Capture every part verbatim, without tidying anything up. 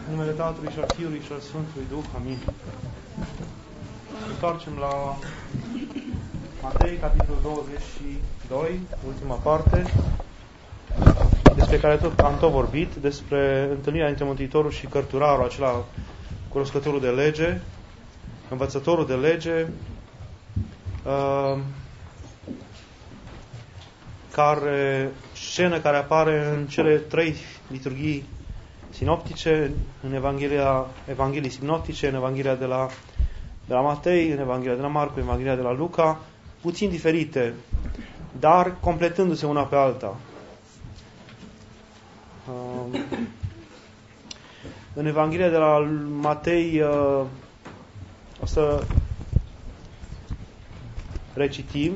În numele Tatălui și al Fiului și al Sfântului Duh. Amin. Întoarcem la Matei, capitolul douăzeci și doi, ultima parte, despre care tot, am tot vorbit, despre întâlnirea dintre Mântuitorul și cărturarul, acela cunoscătorul de lege, învățătorul de lege, uh, care, scenă care apare în cele trei liturghii sinoptice, în Evanghelia, Evanghelii sinoptice, în Evanghelia de la, de la Matei, în Evanghelia de la Marcu, în Evanghelia de la Luca, puțin diferite, dar completându-se una pe alta. Uh, în Evanghelia de la Matei uh, o să recitim,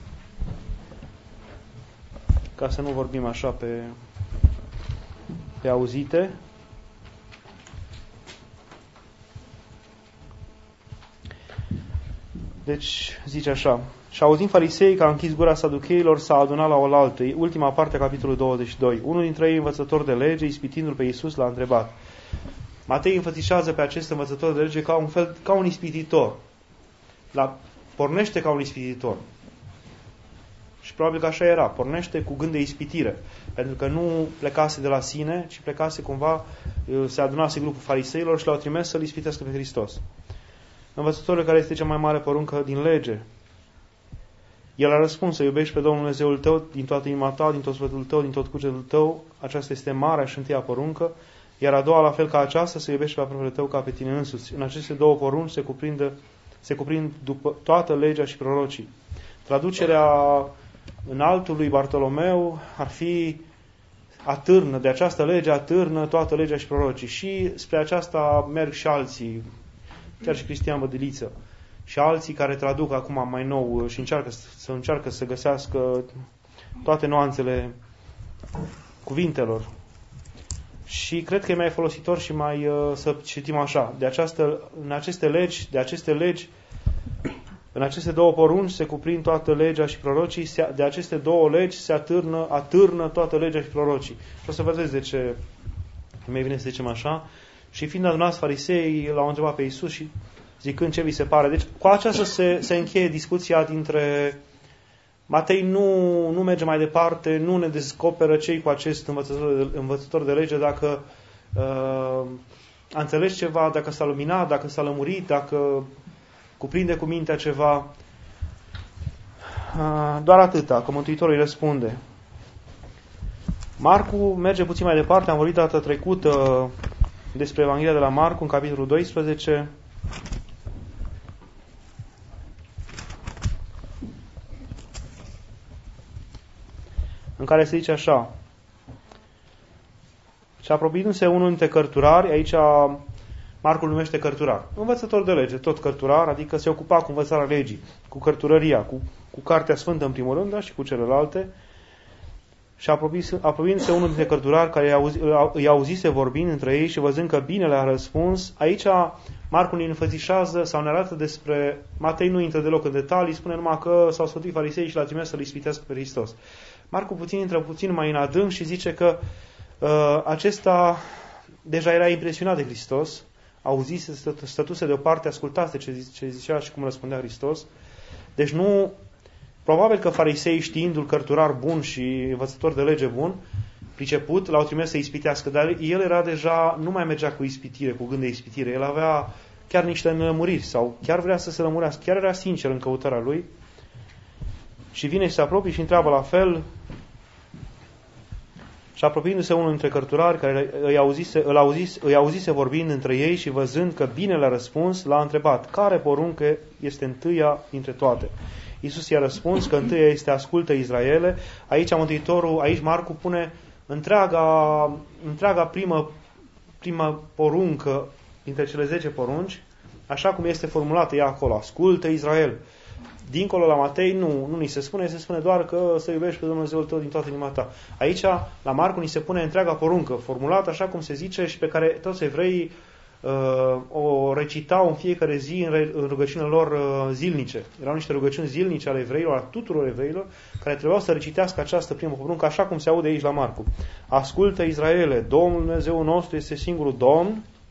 ca să nu vorbim așa pe, pe auzite. Deci, zice așa: și auzind farisei că a închis gura saducheilor, s-a adunat la oaltă. Ultima parte a capitolului douăzeci și doi. Unul dintre ei, învățător de lege, ispitindu-l pe Iisus, l-a întrebat. Matei înfățișează pe acest învățător de lege ca un fel, ca un ispititor. La, pornește ca un ispititor. Și probabil că așa era. Pornește cu gând de ispitire. Pentru că nu plecase de la sine, ci plecase cumva, se adunase grupul fariseilor și l-au trimis să-L ispitească pe Hristos. Învățătorul, care este cea mai mare poruncă din lege? El a răspuns: să iubești pe Domnul Dumnezeul tău din toată inima ta, din tot sufletul tău, din tot cugetul tău. Aceasta este marea și întâia poruncă. Iar a doua, la fel ca aceasta, să iubești pe aproapele tău ca pe tine însuți. În aceste două porunci se cuprinde, se cuprind după toată legea și prorocii. Traducerea în altul lui Bartolomeu ar fi: atârnă, de această lege atârnă toată legea și prorocii. Și spre aceasta merg și alții, chiar și Cristian Bădiliță, și alții care traduc acum mai nou și încearcă să încearcă să găsească toate nuanțele cuvintelor. Și cred că e mai folositor și mai uh, să citim așa: de această, în aceste legi, de aceste legi, în aceste două porunci se cuprind toată legea și prorocii, se, de aceste două legi se atârnă, atârnă toată legea și prorocii. Și o să vedeți de ce mai bine să zicem așa. Și fiind adunați farisei, l-au întrebat pe Iisus și zicând: ce vi se pare? Deci cu aceasta se, se încheie discuția dintre Matei. Nu, nu merge mai departe, nu ne descoperă cei cu acest învățător de, învățător de lege dacă uh, a înțeles ceva, dacă s-a luminat, dacă s-a lămurit, dacă cuprinde cu mintea ceva. Uh, doar atâta, că Mântuitorul îi răspunde. Marcu merge puțin mai departe, am vorbit data trecută despre Evanghelia de la Marcu, în capitolul doisprezece. În care se zice așa: și apropiindu-se unul dintre cărturari, aici Marcu îl numește cărturar, învățător de lege, tot cărturar, adică se ocupa cu învățarea legii, cu cărturăria, cu, cu Cartea Sfântă în primul rând, da, și cu celelalte. Și apropiindu-se unul dintre cărturari, care îi, auzi, îi auzise vorbind între ei și văzând că binele a răspuns, aici Marcu ne înfățișează sau ne arată despre Matei, nu intră deloc în detalii, spune numai că s-au sfătuit farisei și l-a trimis să-L ispitească pe Hristos. Marcu puțin intră puțin mai în adânc și zice că uh, acesta deja era impresionat de Hristos, auzise, stătuse deoparte, ascultase ce, ce zicea și cum răspundea Hristos. Deci nu... Probabil că farisei, știindu-l cărturar bun și învățător de lege bun, priceput, l-au trimis să ispitească, dar el era deja, nu mai mergea cu ispitire, cu gând de ispitire, el avea chiar niște nelămuriri sau chiar vrea să se lămurească, chiar era sincer în căutarea lui. Și vine și se apropie și întreabă la fel. Și apropiindu-se unul dintre cărturari, care îi auzise, îl auzise, îi auzise vorbind între ei și văzând că bine le-a răspuns, l-a întrebat: care poruncă este întâia dintre toate? Iisus i-a răspuns că întâia este: ascultă, Israele. Aici Mântuitorul, aici Marcu pune întreaga, întreaga primă, primă poruncă dintre cele zece porunci, așa cum este formulată ea acolo: ascultă, Israel. Dincolo la Matei nu, nu ni se spune, se spune doar că să iubești pe Dumnezeul tău din toată inima ta. Aici, la Marcu, ni se pune întreaga poruncă, formulată așa cum se zice și pe care toți evreii uh, o recitau în fiecare zi în, în rugăciunile lor uh, zilnice. Erau niște rugăciuni zilnice ale evreilor, a tuturor evreilor, care trebuiau să recitească această primă poruncă, așa cum se aude aici la Marcu. Ascultă, Israele, Domnul Dumnezeu nostru este singurul Domn,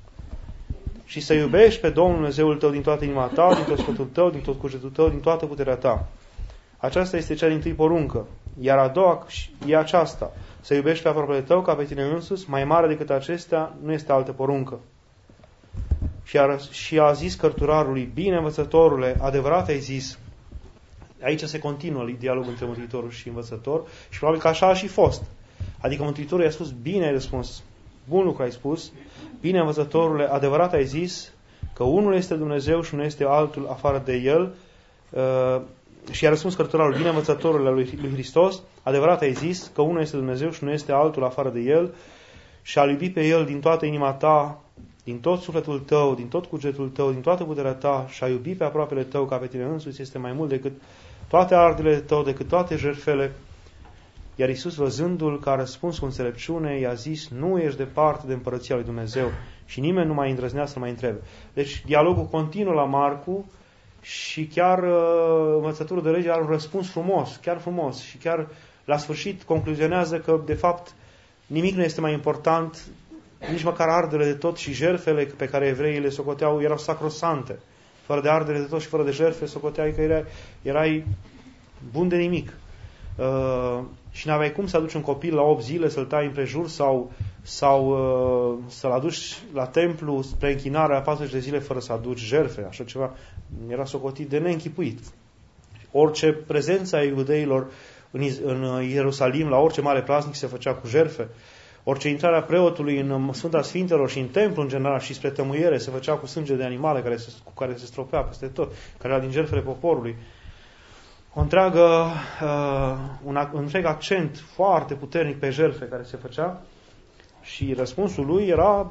și să iubești pe Domnul Dumnezeul tău din toată inima ta, din tot sfătul tău, din tot cugetul tău, din toată puterea ta. Aceasta este cea dintâi poruncă. Iar a doua e aceasta, să iubești pe aproapele tău ca pe tine însuți, mai mare decât acestea nu este altă poruncă. Și a, și a zis cărturarului, bine învățătorule, adevărat ai zis. Aici se continuă dialogul între Mântuitorul și învățător și probabil că așa a și fost. Adică Mântuitorul i-a spus, bine ai răspuns, bun lucru ai spus, bine învățătorule, adevărat ai zis că unul este Dumnezeu și nu este altul afară de El. Uh, și i-a răspuns cărturarul, bine învățătorule lui, lui Hristos, adevărat ai zis că unul este Dumnezeu și nu este altul afară de El și a iubi pe El din toată inima ta, din tot sufletul tău, din tot cugetul tău, din toată puterea ta și a iubi pe aproapele tău ca pe tine însuți este mai mult decât toate ardele tău, decât toate jertfele. Iar Iisus, văzându-l că a răspuns cu înțelepciune, i-a zis, nu ești departe de împărăția lui Dumnezeu și nimeni nu mai îndrăznea să mai întrebe. Deci dialogul continuă la Marcu și chiar uh, învățătorul de lege are un răspuns frumos, chiar frumos și chiar la sfârșit concluzionează că de fapt nimic nu este mai important, nici măcar ardele de tot și jertfele pe care evreii le socoteau erau sacrosante. Fără de ardele de tot și fără de jertfe socoteai că erai, erai bun de nimic. Uh, și n-aveai cum să aduci un copil la opt zile, să-l tai împrejur sau, sau uh, să-l aduci la templu spre închinare la patruzeci de zile fără să aduci jertfe. Așa ceva era socotit de neînchipuit. Orice prezență a iudeilor în, în Ierusalim, la orice mare praznic se făcea cu jertfe. Orice intrare a preotului în Sfânta Sfintelor și în templu în general și spre tămâiere se făcea cu sânge de animale care se, cu care se stropea peste tot, care era din jertfele poporului. O întreagă, uh, un, un întreg accent foarte puternic pe jertfe care se făcea și răspunsul lui era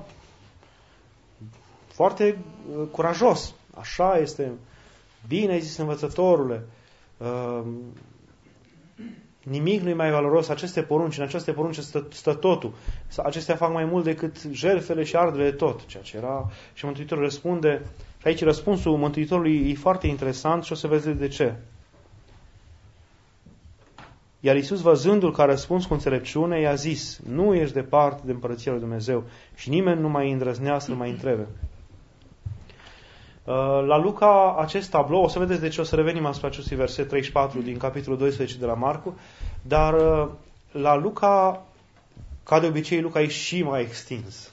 foarte uh, curajos. Așa este, bine ai zis învățătorule, uh, nimic nu e mai valoros, aceste porunci, în aceste porunci stă, stă totul. Acestea fac mai mult decât jertfele și ardele de tot, ceea ce era. Și Mântuitorul răspunde, și aici răspunsul Mântuitorului e foarte interesant și o să vedeți de ce. Iar Iisus, văzându-l că a răspuns cu înțelepciune, i-a zis, nu ești departe de împărăția lui Dumnezeu și nimeni nu mai îndrăznea să-l mai întrebe. La Luca, acest tablou, o să vedeți de ce o să revenim asupra acestui verset treizeci și patru din capitolul doisprezece de la Marcu, dar la Luca, ca de obicei, Luca e și mai extins.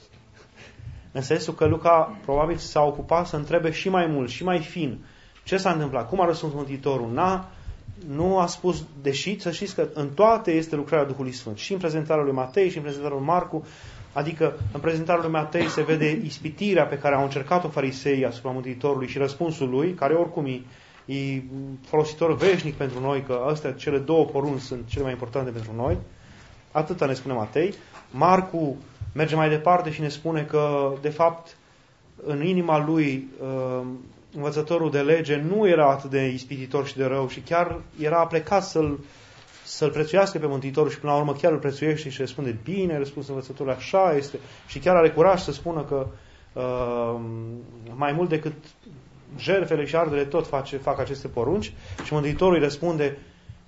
În sensul că Luca probabil s-a ocupat să întrebe și mai mult, și mai fin. Ce s-a întâmplat? Cum a răspuns Mântuitorul? N-a, nu a spus, deși să știți că în toate este lucrarea Duhului Sfânt. Și în prezentarea lui Matei, și în prezentarea lui Marcu. Adică în prezentarea lui Matei se vede ispitirea pe care au încercat-o fariseii asupra Mântuitorului și răspunsul lui, care oricum e, e folositor veșnic pentru noi, că astea, cele două porunci sunt cele mai importante pentru noi. Atâta ne spune Matei. Marcu merge mai departe și ne spune că, de fapt, în inima lui, învățătorul de lege nu era atât de ispititor și de rău și chiar era plecat să-l să-l prețuiască pe Mântuitorul și până la urmă chiar îl prețuiește și răspunde, bine, răspuns învățătorul, așa este. Și chiar are curaj să spună că uh, mai mult decât jertfele și ardele tot face, fac aceste porunci. Și Mântuitorul îi răspunde,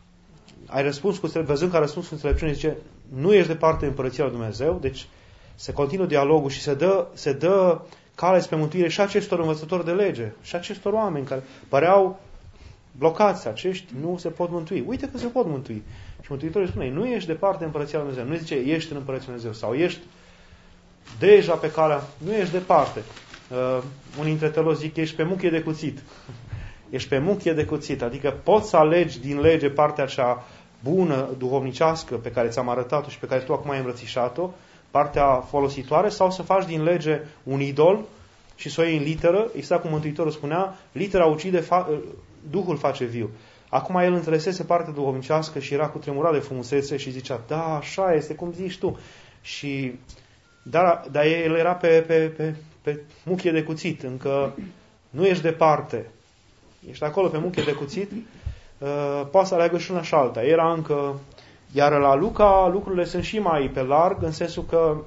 ai răspuns cu văzând că a răspuns cu înțelepciune, zice, nu ești departe de împărăția lui Dumnezeu. Deci se continuă dialogul și se dă, se dă cale spre mântuire și acestor învățători de lege și acestor oameni care păreau blocați, acești nu se pot mântui. Uite că se pot mântui. Și Mântuitorul spune, nu ești departe de împărăția lui Dumnezeu. Nu zice, ești în împărăția lui Dumnezeu. Sau ești deja pe calea, nu ești departe. Uh, unii dintre teologi zic, ești pe muchie de cuțit. Ești pe muchie de cuțit. Adică poți să alegi din lege partea cea bună, duhovnicească, pe care ți-am arătat-o și pe care tu acum ai îmbrățișat-o, partea folositoare, sau să faci din lege un idol și să o iei în literă, exact cum Mântuitorul spunea, litera ucide, fa- Duhul face viu. Acum el înțelesese partea duhovnicească și era cu tremurat de frumusețe și zicea, da, așa este, cum zici tu. Și, dar, dar el era pe, pe, pe, pe muchie de cuțit, încă nu ești departe. Ești acolo pe muchie de cuțit, uh, poate să aleagă și una și alta. Era încă, iar la Luca lucrurile sunt și mai pe larg, în sensul că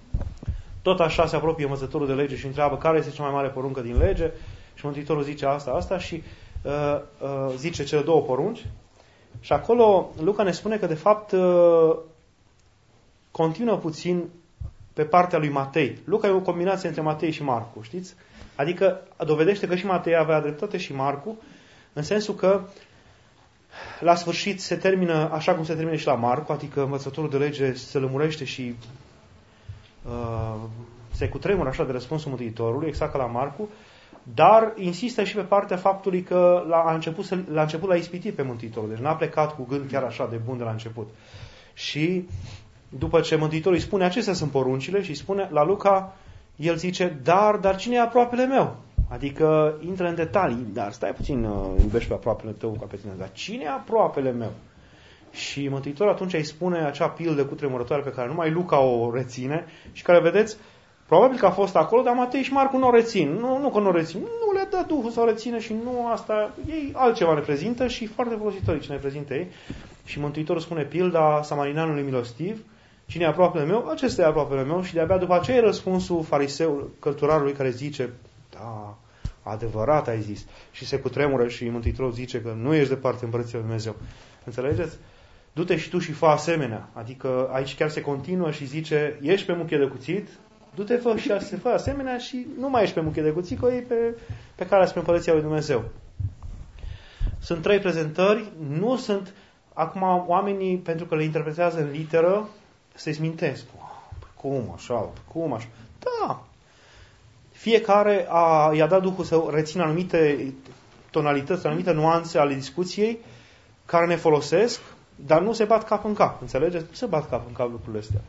tot așa se apropie învățătorul de lege și întreabă care este cea mai mare poruncă din lege și Mântuitorul zice asta, asta și uh, uh, zice cele două porunci. Și acolo Luca ne spune că de fapt uh, continuă puțin pe partea lui Matei. Luca e o combinație între Matei și Marcu, știți? Adică dovedește că și Matei avea dreptate și Marcu, în sensul că la sfârșit se termină așa cum se termină și la Marcu, adică învățătorul de lege se lămurește și uh, se cutremură așa de răspunsul Mântuitorului, exact ca la Marcu, dar insistă și pe partea faptului că la început, la început l-a ispitit pe Mântuitorul, deci n-a plecat cu gând chiar așa de bun de la început. Și după ce Mântuitorul îi spune acestea sunt poruncile și îi spune la Luca, el zice, dar, dar cine e aproapele meu? Adică intră în detalii, dar stai puțin, iubești pe aproapele tău ca pe tine, dar cine e aproapele meu? Și Mântuitorul atunci îi spune acea pildă cutremurătoare pe care numai Luca o reține și care, vedeți, probabil că a fost acolo, dar Matei și Marcu nu o rețin. Nu, nu că nu o rețin, nu le dă Duhul să o rețină și nu asta, ei altceva reprezintă și foarte folositori ce ne prezintă ei. Și Mântuitorul spune pilda samarinanului milostiv, cine e aproapele meu? Acesta e aproapele meu și de-abia după aceea e răspunsul fariseului, cărturarului care zice, da, adevărat ai zis. Și se cutremură și Mântuitorul zice că nu ești departe împărăția lui Dumnezeu. Înțelegeți? Du-te și tu și fă asemenea. Adică aici chiar se continuă și zice, ești pe muchie de cuțit, du-te fă și se fă asemenea și nu mai ești pe muchie de cuțit, că e pe, pe calea spre împărăția lui Dumnezeu. Sunt trei prezentări, nu sunt, acum oamenii, pentru că le interpretează în literă, se smintesc. Cum așa? Cum așa? Da. Fiecare a, i-a dat Duhul să rețină anumite tonalități, anumite nuanțe ale discuției care ne folosesc, dar nu se bat cap în cap. Înțelegeți? Nu se bat cap în cap lucrurile astea.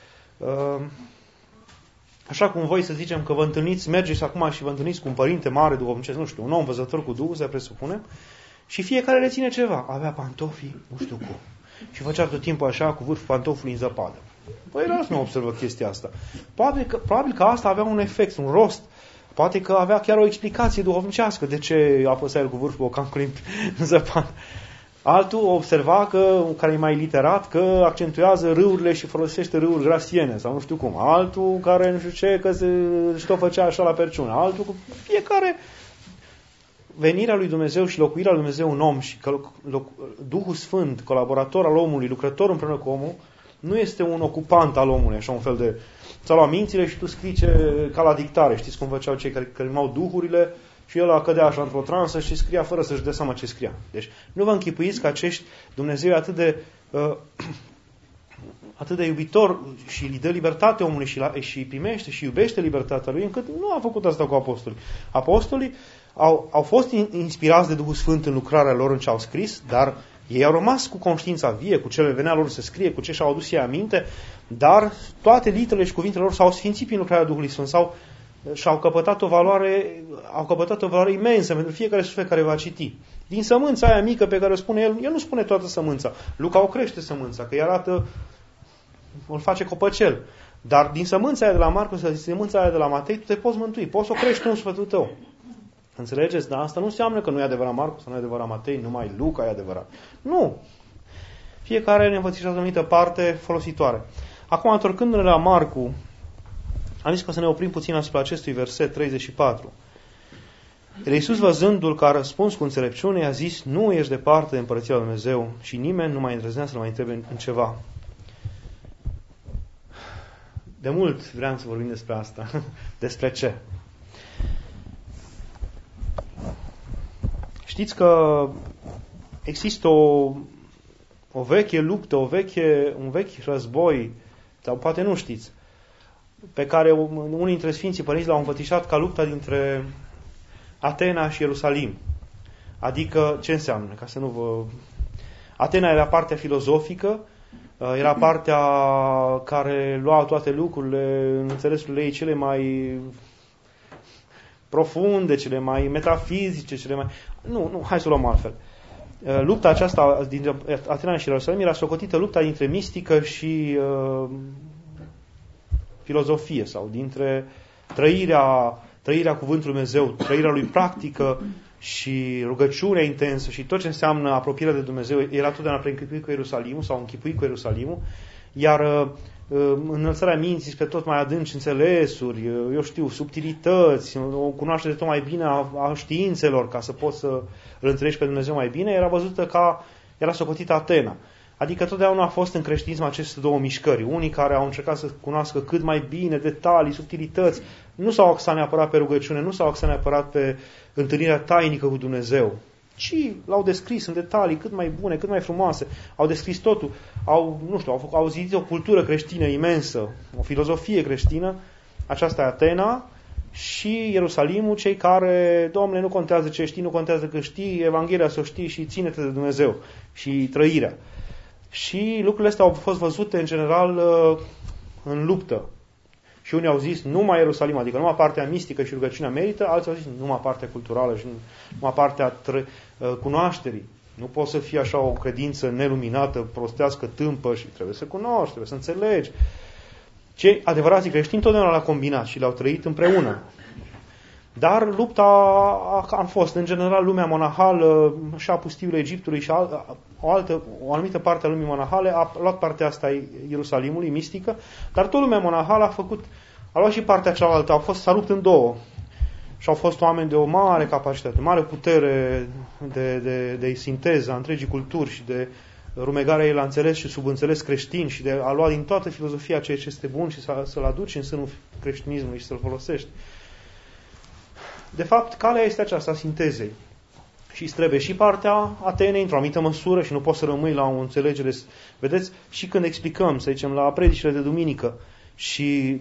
Așa cum voi să zicem că vă întâlniți, mergeți acum și vă întâlniți cu un părinte mare, duhovnicesc, nu știu, un om văzător cu Duhul, se presupune, și fiecare reține ceva. Avea pantofii, nu știu cum. Și făcea tot timpul așa, cu vârful pantofului în zăpadă. Păi las nu observă chestia asta. Poate că, probabil că asta avea un efect, un rost. Poate că avea chiar o explicație duhovnicească de ce apăsa el cu vârful bocanului în zăpadă. Altul observa că, care e mai literat, că accentuează râurile și folosește râuri grasiene sau nu știu cum. Altul care nu știu ce, că se, și tot făcea așa la perciune. Altul, fiecare venirea lui Dumnezeu și locuirea lui Dumnezeu în om și că Duhul Sfânt, colaborator al omului, lucrător împreună cu omul, nu este un ocupant al omului, așa un fel de... Ți-a luat mințile și tu scrii ce, ca la dictare. Știți cum făceau cei care cărmau duhurile și el cădea așa într-o transă și scria fără să-și dea seama ce scria. Deci nu vă închipuiți că acești Dumnezeu e atât de, uh, atât de iubitor și îi dă libertate omului și, la, și primește și iubește libertatea lui, încât nu a făcut asta cu apostolii. Apostolii au, au fost inspirați de Duhul Sfânt în lucrarea lor în ce au scris, dar ei au rămas cu conștiința vie, cu cele venea lor să scrie, cu ce și-au adus ei aminte, dar toate literele și cuvintele lor s-au sfințit prin lucrarea Duhului Sfânt, sau și-au căpătat o valoare, au căpătat o valoare imensă pentru fiecare suflet care va citi. Din sămânța aia mică pe care o spune el, el nu spune toată sămânța. Luca o crește sămânța, că îi arată, îl face copăcel. Dar din sămânța aia de la Marcu, din sămânța aia de la Matei, tu te poți mântui, poți să o crești în sufletul tău. Înțelegeți? Dar asta nu înseamnă că nu e adevărat Marcu sau nu e adevărat Matei, numai Luca e adevărat. Nu! Fiecare ne învățișează o anumită parte folositoare. Acum, întorcându-ne la Marcu, am zis că să ne oprim puțin asupra acestui verset treizeci și patru. El Iisus, văzându-l că a răspuns cu înțelepciune, i-a zis, nu ești departe de împărăția lui Dumnezeu și nimeni nu mai îndrăznea să-l mai întrebe în ceva. De mult vreau să vorbim despre asta. Despre ce? Știți că există o, o veche luptă, o veche, un vechi război, sau poate nu știți, pe care unii dintre Sfinții Părinți l-au înfățișat ca lupta dintre Atena și Ierusalim. Adică, ce înseamnă? Ca să nu vă... Atena era partea filozofică, era partea care lua toate lucrurile în înțelesurile ei cele mai profunde, cele mai metafizice, cele mai... Nu, nu, hai să o luăm altfel. Lupta aceasta dintre Atena și Ierusalim era socotită lupta dintre mistică și uh, filozofie, sau dintre trăirea, trăirea cuvântului Dumnezeu, trăirea lui practică și rugăciunea intensă și tot ce înseamnă apropierea de Dumnezeu era totdeauna preînchipuit cu Ierusalimul sau închipuit cu Ierusalimul, iar înălțarea minții spre tot mai adânci înțelesuri, eu știu, subtilități, o cunoaștere tot mai bine a, a științelor ca să poți să îl înțelegi pe Dumnezeu mai bine, era văzută ca, era socotită Atena. Adică totdeauna a fost în creștinism aceste două mișcări. Unii care au încercat să cunoască cât mai bine detalii, subtilități, nu s-au axat neapărat pe rugăciune, nu s-au axat neapărat pe întâlnirea tainică cu Dumnezeu, ci l-au descris în detalii cât mai bune, cât mai frumoase. Au descris totul. Au, nu știu, au, făcut, au zidit o cultură creștină imensă, o filozofie creștină. Aceasta e Atena și Ierusalimul, cei care, Doamne, nu contează ce știi, nu contează că știi, Evanghelia să o știi și ține-te de Dumnezeu și trăirea. Și lucrurile astea au fost văzute în general în luptă. Și unii au zis numai Ierusalim, adică numai partea mistică și rugăciunea merită, alții au zis numai partea culturală și numai partea tră, cunoașterii. Nu poți să fii așa o credință neluminată, prostească, tâmpă și trebuie să cunoști, trebuie să înțelegi. Cei adevărații creștini totdeauna l-au combinat și le-au trăit împreună. Dar lupta a, a fost, în general, lumea monahală și a pustiului Egiptului și a, o, altă, o anumită parte a lumii monahale a luat partea asta a Ierusalimului, mistică, dar tot lumea monahală a făcut, a luat și partea cealaltă, au fost, s-a rupt în două. Și au fost oameni de o mare capacitate, mare putere de, de, de sinteză a întregii culturi și de rumegarea ei la înțeles și subînțeles creștin și de a lua din toată filozofia ceea ce este bun și să, să-l aduci în sânul creștinismului și să-l folosești. De fapt, calea este aceasta, a sintezei. Și îți trebuie și partea Atenei, într-o anumită măsură, și nu poți să rămâi la o înțelegere. Vedeți, și când explicăm, să zicem, la predicile de duminică, și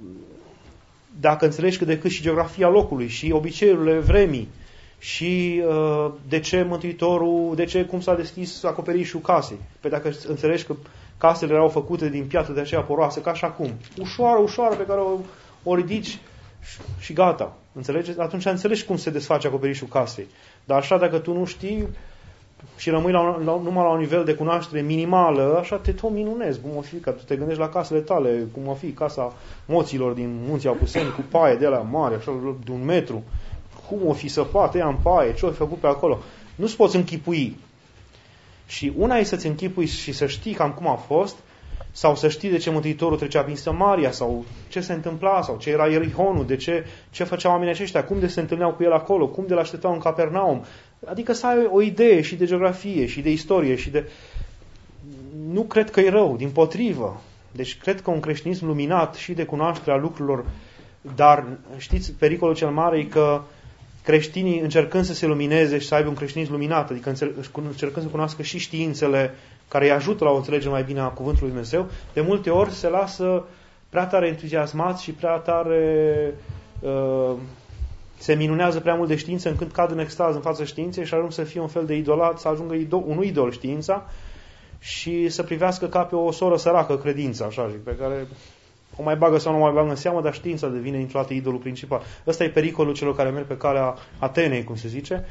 dacă înțelegi cât de cât și geografia locului, și obiceiurile vremii, și uh, de ce Mântuitorul, de ce, cum s-a deschis acoperișul casei. Pe dacă înțelegi că casele erau făcute din piatră de aceea poroasă, ca și acum. Ușoară, ușoară, pe care o, o ridici și gata. Înțelegeți? Atunci înțelegi cum se desface acoperișul casei. Dar așa, dacă tu nu știi și rămâi la, la, numai la un nivel de cunoaștere minimală, așa te tot minunezi. Cum o fi, că tu te gândești la casele tale, cum o fi casa moților din Munții Apuseni, cu paie de alea mari, așa, de un metru. Cum o fi săpată ea în paie, ce o fi făcut pe acolo. Nu-ți poți închipui. Și una e să-ți închipui și să știi cam cum a fost, sau să știi de ce Mântuitorul trecea prin Samaria, sau ce se întâmpla, sau ce era Ierihonul, de ce, ce făceau oamenii aceștia, cum de se întâlneau cu el acolo, cum de l-așteptau în Capernaum. Adică să ai o idee și de geografie, și de istorie, și de... Nu cred că e rău, dimpotrivă. Deci cred că un creștinism luminat și de cunoașterea lucrurilor, dar știți, pericolul cel mare e că creștinii, încercând să se lumineze și să aibă un creștinism luminat, adică încercând să cunoască și științele care îi ajută la o înțelegere mai bine a Cuvântului Dumnezeu, de multe ori se lasă prea tare entuziasmați și prea tare uh, se minunează prea mult de știință încât cad în extaz în fața științei și ajung să fie un fel de idolat, să ajungă idol, un idol știința și să privească ca pe o soră săracă credința, așa zic, pe care o mai bagă sau nu mai bagă în seamă, dar știința devine dintr-o dată idolul principal. Ăsta e pericolul celor care merg pe calea Atenei, cum se zice.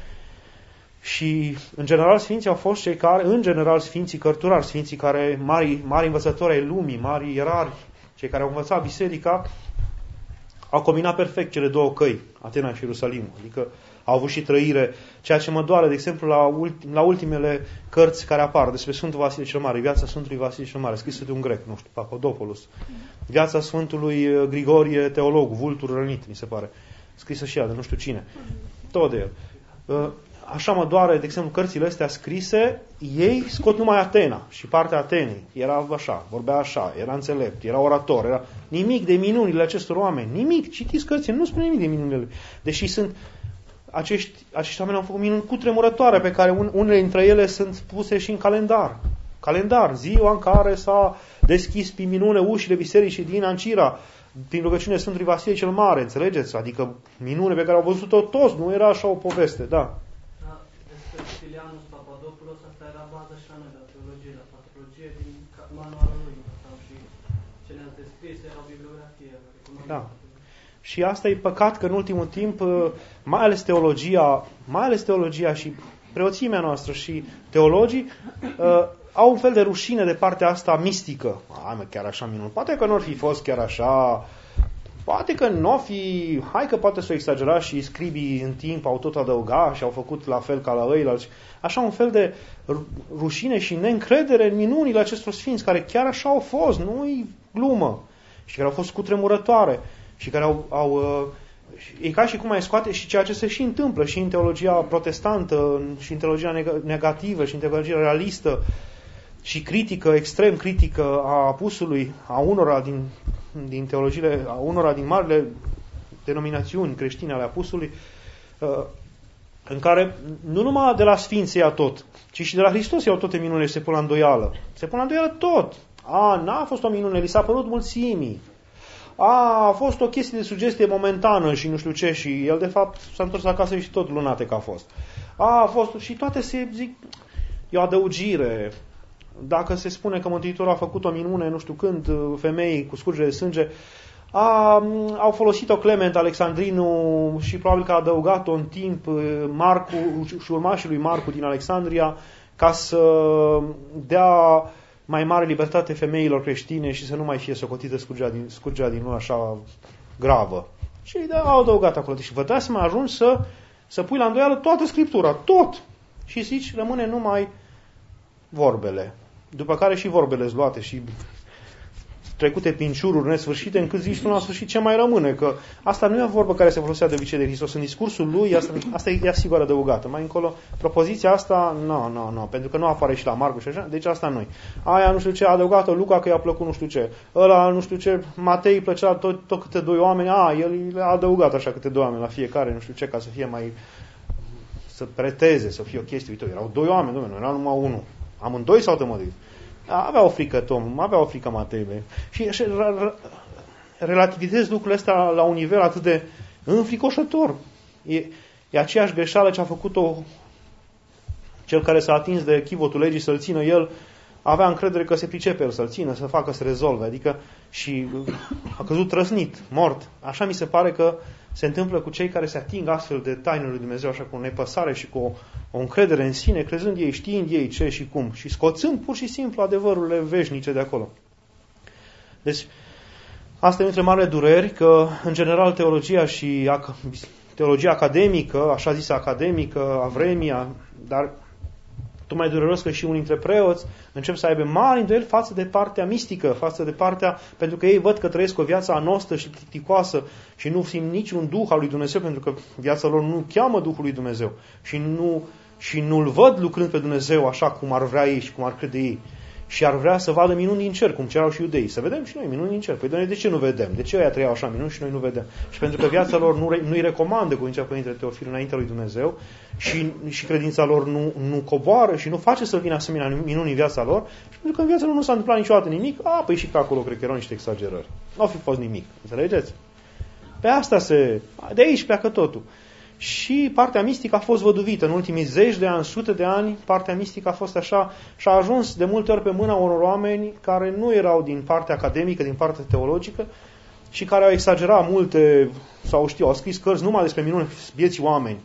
Și, în general, sfinții au fost cei care, în general, sfinții cărturari, sfinții care, mari, mari învățători ai lumii, mari ierari, cei care au învățat biserica, au combinat perfect cele două căi, Atena și Ierusalimul. Adică au avut și trăire, ceea ce mă doare, de exemplu, la, ultim, la ultimele cărți care apar despre Sfântul Vasile cel Mare, viața Sfântului Vasile cel Mare, scrisă de un grec, nu știu, Papadopoulos, viața Sfântului Grigorie Teologul, vultur rănit, mi se pare, scrisă și ea de nu știu cine, tot de el. Așa mă doare, de exemplu, cărțile astea scrise, ei scot numai Atena și partea Atenei. Era așa, vorbea așa, era înțelept, era orator, era nimic de minunile acestor oameni, nimic, citiți cărțile, nu spune nimic de minunile. Deși sunt acești, acești oameni au făcut minuni cutremurătoare pe care un, unele dintre ele sunt puse și în calendar. Calendar, ziua în care s-a deschis prin minune ușile bisericii din Ancira, prin rugăciune Sfântului Vasile cel Mare, înțelegeți? Adică minune pe care au văzut-o toți, nu era așa o poveste, da. Stilianus Papadopoulos, asta era baza și la noi, la teologie, la patologie, din manualul lui, sau și cele descrise erau bibliografie. Da. Și asta e păcat că în ultimul timp, mai ales teologia, mai ales teologia și preoțimea noastră și teologii, uh, au un fel de rușine de partea asta mistică. Hai mă, chiar așa minunat. Poate că nu ar fi fost chiar așa... Poate că nu o fi, hai că poate să o exagera și scribii în timp au tot adăugat și au făcut la fel ca la ăilalți. Așa un fel de rușine și neîncredere în minunile acestor sfinți, care chiar așa au fost, nu-i glumă, și care au fost cutremurătoare și care au... au e ca și cum ai scoate și ceea ce se și întâmplă și în teologia protestantă și în teologia negativă și în teologia realistă. și critică, extrem critică a apusului, a unora din, din teologiile, a unora din marile denominațiuni creștine ale apusului, în care nu numai de la Sfinți ia tot, ci și de la Hristos iau toate minunile și se pun la îndoială. Se pun la îndoială tot. A, n-a fost o minune, li s-a părut mulțimii. A, a fost o chestie de sugestie momentană și nu știu ce, și el de fapt s-a întors acasă și tot lunate că a fost. A, a fost, și toate se zic, e o adăugire. Dacă se spune că Mântuitorul a făcut o minune, nu știu când, femei cu scurgere de sânge, a, au folosit-o Clement Alexandrinu și probabil că a adăugat-o în timp Marcu și urmașii lui Marcu din Alexandria ca să dea mai mare libertate femeilor creștine și să nu mai fie socotită scurgea din, scurgea din lună așa gravă. Și au adăugat acolo. Și vă dați să mai ajungi să, să pui la îndoială toată Scriptura, tot. Și zici, rămâne numai vorbele. După care și vorbele luate și trecute pinciururi nesfârșite, încât zici până la sfârșit ce mai rămâne, că asta nu e o vorbă care se folosea de obicei de Hristos. În discursul lui, asta, asta e sigur adăugată. Mai încolo, propoziția asta, nu, nu, nu, pentru că nu apare și la Marcu și așa, deci asta nu-i. Aia nu știu ce, a adăugată Luca că i-a plăcut nu știu ce. Ăla nu știu ce, Matei plăcea tot, tot câte doi oameni, a, el a adăugat așa câte doi oameni la fiecare, nu știu ce, ca să fie mai, să preteze, să fie o chestie. Uite, erau doi oameni, domnule, nu era numai unul. Amândoi s-au tămăduit. Avea o frică Tom, avea o frică Matei. Și relativizez lucrurile astea la un nivel atât de înfricoșător. E, e aceeași greșeală ce a făcut-o cel care s-a atins de chivotul legii să-l țină el, avea încredere că se pricepe el să-l țină, să facă, să rezolve. Adică și a căzut trăsnit, mort. Așa mi se pare că se întâmplă cu cei care se ating astfel de tainele lui Dumnezeu, așa cu o nepăsare și cu o, o încredere în sine, crezând ei, știind ei ce și cum, și scoțând pur și simplu adevărurile veșnice de acolo. Deci, asta e între marile dureri, că, în general, teologia și teologia academică, așa zisă academică, a vremii, dar tot mai dureros că și unii dintre preoți încep să aibă mari îndoieli față de partea mistică, față de partea, pentru că ei văd că trăiesc o viață anostă și plicticoasă și nu simt niciun duh al lui Dumnezeu, pentru că viața lor nu cheamă Duhul lui Dumnezeu și, nu, și nu-L văd lucrând pe Dumnezeu așa cum ar vrea ei și cum ar crede ei. Și ar vrea să vadă minuni din cer, cum cereau și iudeii. Să vedem și noi minuni din cer. Păi, Doamne, de ce nu vedem? De ce ăia trăiau așa minuni și noi nu vedem? Și pentru că viața lor nu, nu-i recomandă, cum zicea Părintele Teofil, înaintea lui Dumnezeu și, și credința lor nu, nu coboară și nu face să vină asemenea minuni în viața lor și pentru că în viața lor nu s-a întâmplat niciodată nimic, a, păi și pe acolo cred că erau niște exagerări. Nu au fi fost nimic. Înțelegeți? Pe asta se... De aici pleacă totul. Și partea mistică a fost văduvită. În ultimii zeci de ani, sute de ani, partea mistică a fost așa și a ajuns de multe ori pe mâna unor oameni care nu erau din partea academică, din partea teologică și care au exagerat multe, sau știu, au scris cărți numai despre minuni vieții oameni,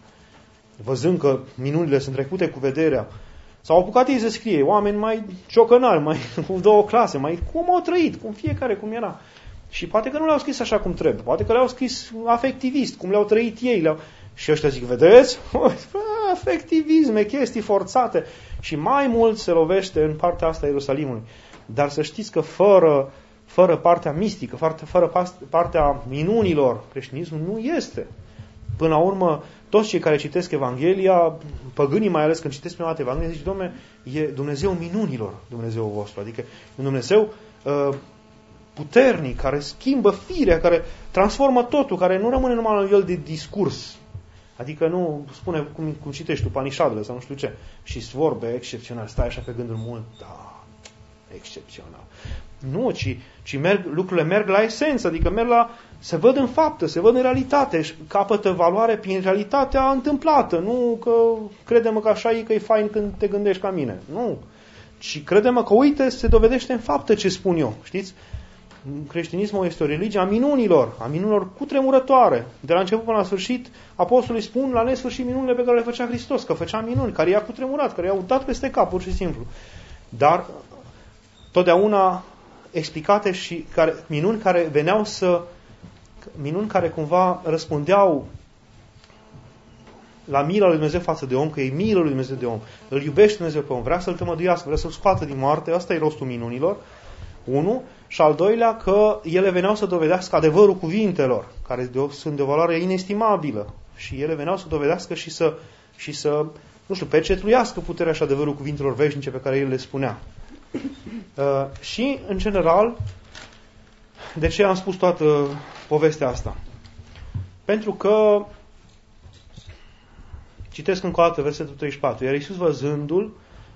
văzând că minunile sunt trecute cu vederea. S-au apucat ei să scrie, oameni mai ciocănari, mai cu două clase, mai cum au trăit, cum fiecare, cum era. Și poate că nu le-au scris așa cum trebuie, poate că le-au scris afectivist, cum le-au trăit ei, le-au... Și ăștia zic, vedeți? Afectivisme, chestii forțate. Și mai mult se lovește în partea asta a Ierusalimului. Dar să știți că fără, fără partea mistică, fără, fără partea minunilor, creștinismul nu este. Până la urmă, toți cei care citesc Evanghelia, păgânii mai ales când citesc prima dată Evanghelia, zic, Doamne, e Dumnezeu minunilor, Dumnezeu vostru. Adică un Dumnezeu uh, puternic, care schimbă firea, care transformă totul, care nu rămâne numai la nivel de discurs. Adică nu spune cum, cum citești tu Panișadele sau nu știu ce. Și vorbe excepțional. Stai așa pe gânduri mult. Da, excepțional. Nu, ci, ci merg, lucrurile merg la esență. Adică merg la... Se văd în faptă, se văd în realitate. Și capătă valoare prin realitatea întâmplată. Nu că crede-mă că așa e, că e fain când te gândești ca mine. Nu. Ci crede-mă că uite, se dovedește în faptă ce spun eu. Știți? Creștinismul este o religie a minunilor, a minunilor cutremurătoare. De la început până la sfârșit, apostolii spun la nesfârșit minunile pe care le făcea Hristos, că făcea minuni, care i-a cutremurat, care i-au dat peste cap, pur și simplu. Dar totdeauna explicate și care, minuni care veneau să, minuni care cumva răspundeau la mila lui Dumnezeu față de om, că e milă lui Dumnezeu de om. Îl iubește Dumnezeu pe om, vrea să-l tămăduiască, vrea să-l scoată din moarte, asta e rostul minunilor. Unu, și al doilea că ele veneau să dovedească adevărul cuvintelor, care de o, sunt de o valoare inestimabilă. Și ele veneau să dovedească și să, și să nu știu, percetluiască puterea și adevărul cuvintelor veșnice pe care el le spunea. Uh, și, în general, de ce am spus toată povestea asta? Pentru că, citesc încă o dată versetul treizeci și patru, iar Iisus văzându-l,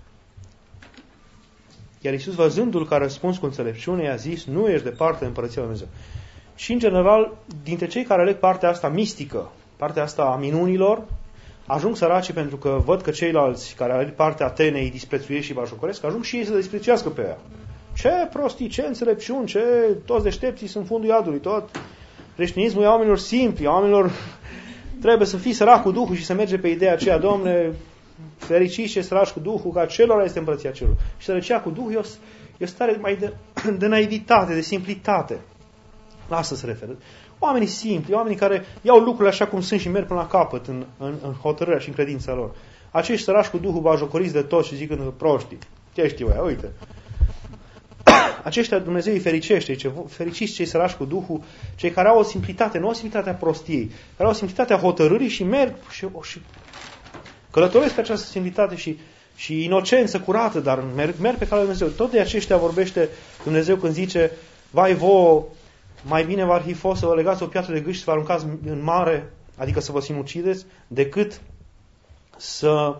iar Iisus văzându-l ca răspuns cu înțelepciune, i-a zis, nu ești departe de Împărăția Lui Dumnezeu. Și, în general, dintre cei care aleg partea asta mistică, partea asta a minunilor, ajung săraci pentru că văd că ceilalți care aleg partea Atenei disprețuiesc și bajocoresc, ajung și ei să disprețuiască pe ea. Ce prostii, ce înțelepciuni, ce toți deștepții sunt fundul iadului, tot creștinismul e oamenilor simpli, oamenilor trebuie să fii sărac cu Duhul și să merge pe ideea aceea, Doamne, fericiți și săraci cu Duhul, ca celor este Împărăția Cerului. Și sărăcia cu Duhul e o, e o stare mai de, de naivitate, de simplitate. La asta se referă. Oamenii simpli, oamenii care iau lucrurile așa cum sunt și merg până la capăt în, în, în hotărârea și în credința lor. Acești sărași cu Duhul bajocoriți de toți și zicând proștii. Ce știu ea, uite. Aceștia Dumnezeu îi fericește, ce, fericiți cei sărași cu Duhul, cei care au o simplitate, nu o simplitate a prostiei, care au o simplitate a hotărârii și merg și, și călătoresc pe această simplitate și, și inocență curată, dar merg, merg pe calea lui Dumnezeu. Tot de aceștia vorbește Dumnezeu când zice, vai vouă, mai bine v-ar fi fost să vă legați o piatră de gâș și să vă aruncați în mare, adică să vă sinucideți, decât să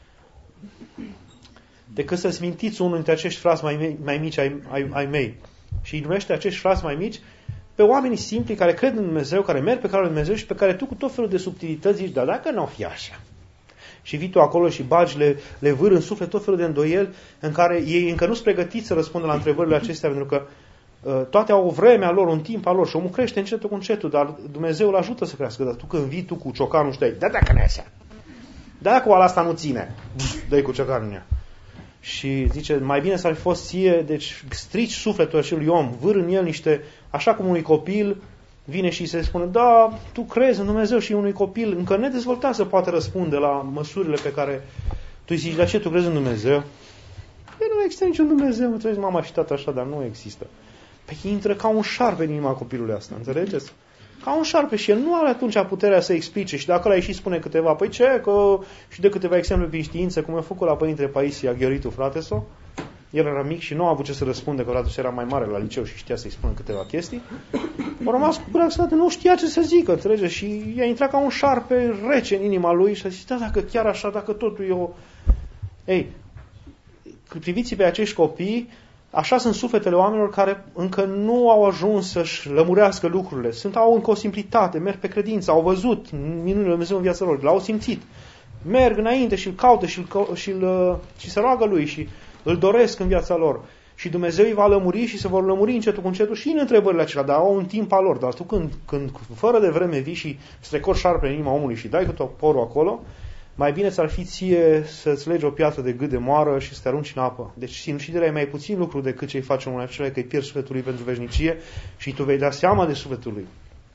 decât să smintiți unul dintre acești frați mai, mai mici ai, ai, ai mei. Și îi numește acești frați mai mici pe oamenii simpli care cred în Dumnezeu, care merg pe calea lui Dumnezeu și pe care tu cu tot felul de subtilități zici, dar dacă n-o fi așa? Și vii tu acolo și bagi, le, le vâr în suflet tot felul de îndoieli în care ei încă nu sunt pregătiți să răspundă la întrebările acestea, pentru că uh, toate au o vreme a lor, un timp al lor și omul crește încetul cu încetul, dar Dumnezeu îl ajută să crească. Dar tu când vii tu cu ciocanul și dai, da dacă nu e așa, da dacă oala asta nu ține, dă-i cu ciocanul în ea. Și zice, mai bine s-ar fi fost ție, deci strici sufletul acelui om, vâr în el niște, așa cum unui copil vine și se spune, da, tu crezi în Dumnezeu și unui copil încă nedezvoltat să poate răspunde la măsurile pe care tu îi zici, dar ce tu crezi în Dumnezeu? Păi nu există niciun Dumnezeu, mă trebuie mama și tata așa, dar nu există. Păi intră ca un șarpe în inima copilului asta, înțelegeți? Ca un șarpe și el nu are atunci puterea să explice și dacă ăla și spune câteva, păi ce, că și de câteva exemple prin știință, cum a făcut la părintele Paisia Gheoritu, frate-so, el era mic și nu a avut ce să răspunde, că odată era mai mare la liceu și știa să-i spună câteva chestii, a rămas cu gura că nu știa ce să zică, înțelege? Și i-a intrat ca un șarpe rece în inima lui și a zis, da, dacă chiar așa, dacă totul e o... Ei, priviți pe acești copii, așa sunt sufletele oamenilor care încă nu au ajuns să-și lămurească lucrurile. Sunt, au încă o simplitate, merg pe credință, au văzut minunile Lui Dumnezeu în viața lor, l-au simțit. Merg înainte și îl caută și, îl, și, îl, și se roagă Lui și îl doresc în viața lor. Și Dumnezeu îi va lămuri și se vor lămuri încetul cu încetul și în întrebările acelea, dar au un timp al lor. Dar tu când, când fără de vreme vii și strecori șarpe în inima omului și dai cu toporul acolo, mai bine ți-ar fi ție să-ți legi o piatră de gât de moară și să te arunci în apă. Deci sinuciderea e mai puțin lucru decât ce-i face omul acela, că îi pierzi sufletul lui pentru veșnicie și tu vei da seama de sufletul lui.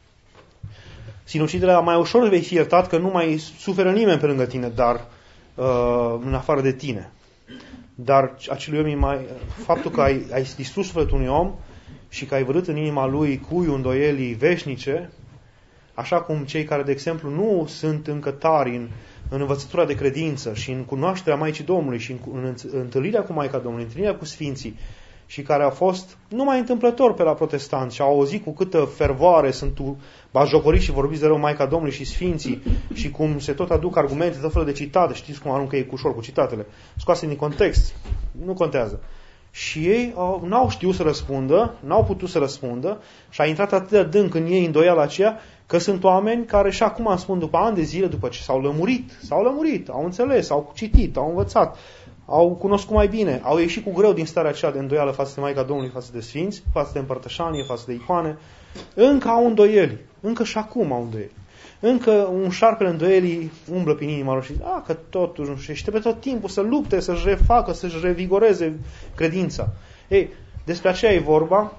Sinuciderea mai ușor vei fi iertat că nu mai suferă nimeni pe lângă tine, dar uh, în afară de tine. Dar acelui om e mai... Faptul că ai, ai distrus sufletul unui om și că ai văzut în inima lui cuiul îndoielii veșnice, așa cum cei care, de exemplu, nu sunt încă tari în în învățătura de credință și în cunoașterea Maicii Domnului și în, în, în întâlnirea cu Maica Domnului, în întâlnirea cu Sfinții și care a fost numai întâmplător pe la protestanți și au auzit cu câtă fervoare sunt bajocoriți și vorbiți de rău Maica Domnului și Sfinții și cum se tot aduc argumente, tot felul de citate, știți cum aruncă ei cu ușor cu citatele, scoase din context, nu contează. Și ei au, n-au știut să răspundă, n-au putut să răspundă și a intrat atât de adânc în ei îndoiala aceea că sunt oameni care și acum spun după ani de zile, după ce s-au lămurit, s-au lămurit, au înțeles, au citit, au învățat, au cunoscut mai bine, au ieșit cu greu din starea aceea de îndoială față de Maica Domnului, față de Sfinți, față de împărtășanie, față de icoane, încă au îndoieli, încă și acum au îndoieli. Încă un șarpele îndoielii umblă prin inima lor și zice, a, că totuși nu știu, și trebuie tot timpul să lupte, să-și refacă, să-și revigoreze credința. Ei, despre aceea e vorba.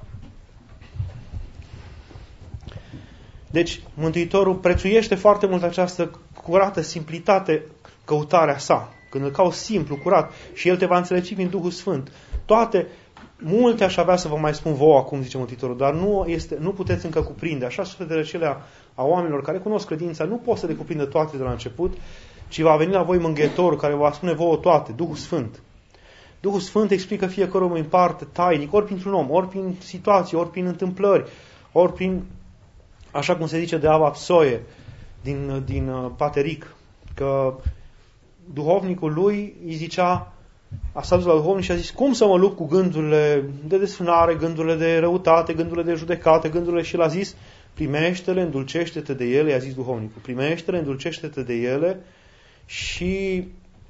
Deci, Mântuitorul prețuiește foarte mult această curată simplitate, căutarea sa. Când îl cauți simplu, curat, și El te va înțelege prin Duhul Sfânt. Toate, multe aș avea să vă mai spun vouă acum, zice Mântuitorul, dar nu, este, nu puteți încă cuprinde. Așa sufletele acelea a oamenilor care cunosc credința, nu pot să le cuprindă toate de la început, ci va veni la voi Mângâietorul care va spune vouă toate, Duhul Sfânt. Duhul Sfânt explică fiecare om în parte, tainic, ori printr-un om, ori prin situații, ori prin întâmplări, ori prin, așa cum se zice de Ava Psoie, din, din uh, Pateric, că duhovnicul lui îi zicea, a stat la duhovnic și a zis, cum să mă lupt cu gândurile de desfrânare, gândurile de răutate, gândurile de judecată, gândurile, și l-a zis, primește-le, îndulcește-te de ele, i-a zis duhovnicul, primește-le, îndulcește-te de ele și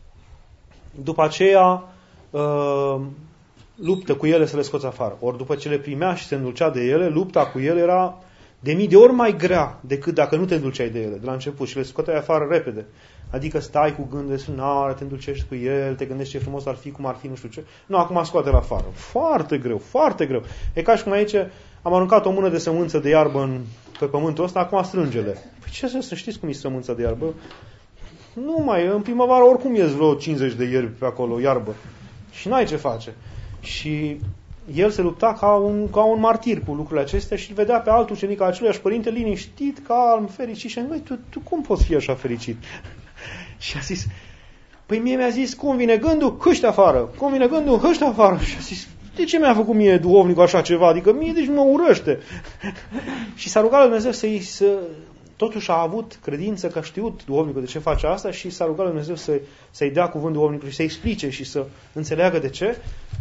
după aceea uh, luptă cu ele să le scoți afară. Ori după ce le primea și se îndulcea de ele, lupta cu ele era de mii de ori mai grea decât dacă nu te îndulceai de ele de la început și le scoteai afară repede. Adică stai cu gând de sunare, te îndulcești cu el, te gândești ce frumos ar fi, cum ar fi, nu știu ce. Nu, acum scoate-l afară. Foarte greu, foarte greu. E ca și cum aici am aruncat o mână de sămânță de iarbă în, pe pământul ăsta, acum strânge-le. Păi ce să știți cum e sămânța de iarbă? Nu mai, în primăvară oricum ies vreo cincizeci de ierbi pe acolo, iarbă. Și n-ai ce face. Și el se lupta ca un, ca un martir cu lucrurile acestea și îl vedea pe altul ucenic al aceluiași părinte liniștit, calm, fericit și a zis, tu, tu cum poți fi așa fericit? Și a zis, păi mie mi-a zis, cum vine gândul, hâște afară, cum vine gândul, hâște afară. Și a zis, de ce mi-a făcut mie duhovnicul așa ceva? Adică mie deci mă urăște. Și s-a rugat la Dumnezeu să-i, să... Totuși a avut credință că a știut duhovnicul de ce face asta și s-a rugat la Dumnezeu să, să-i dea cuvânt duhovnicului și să-i explice și să înțeleagă de ce.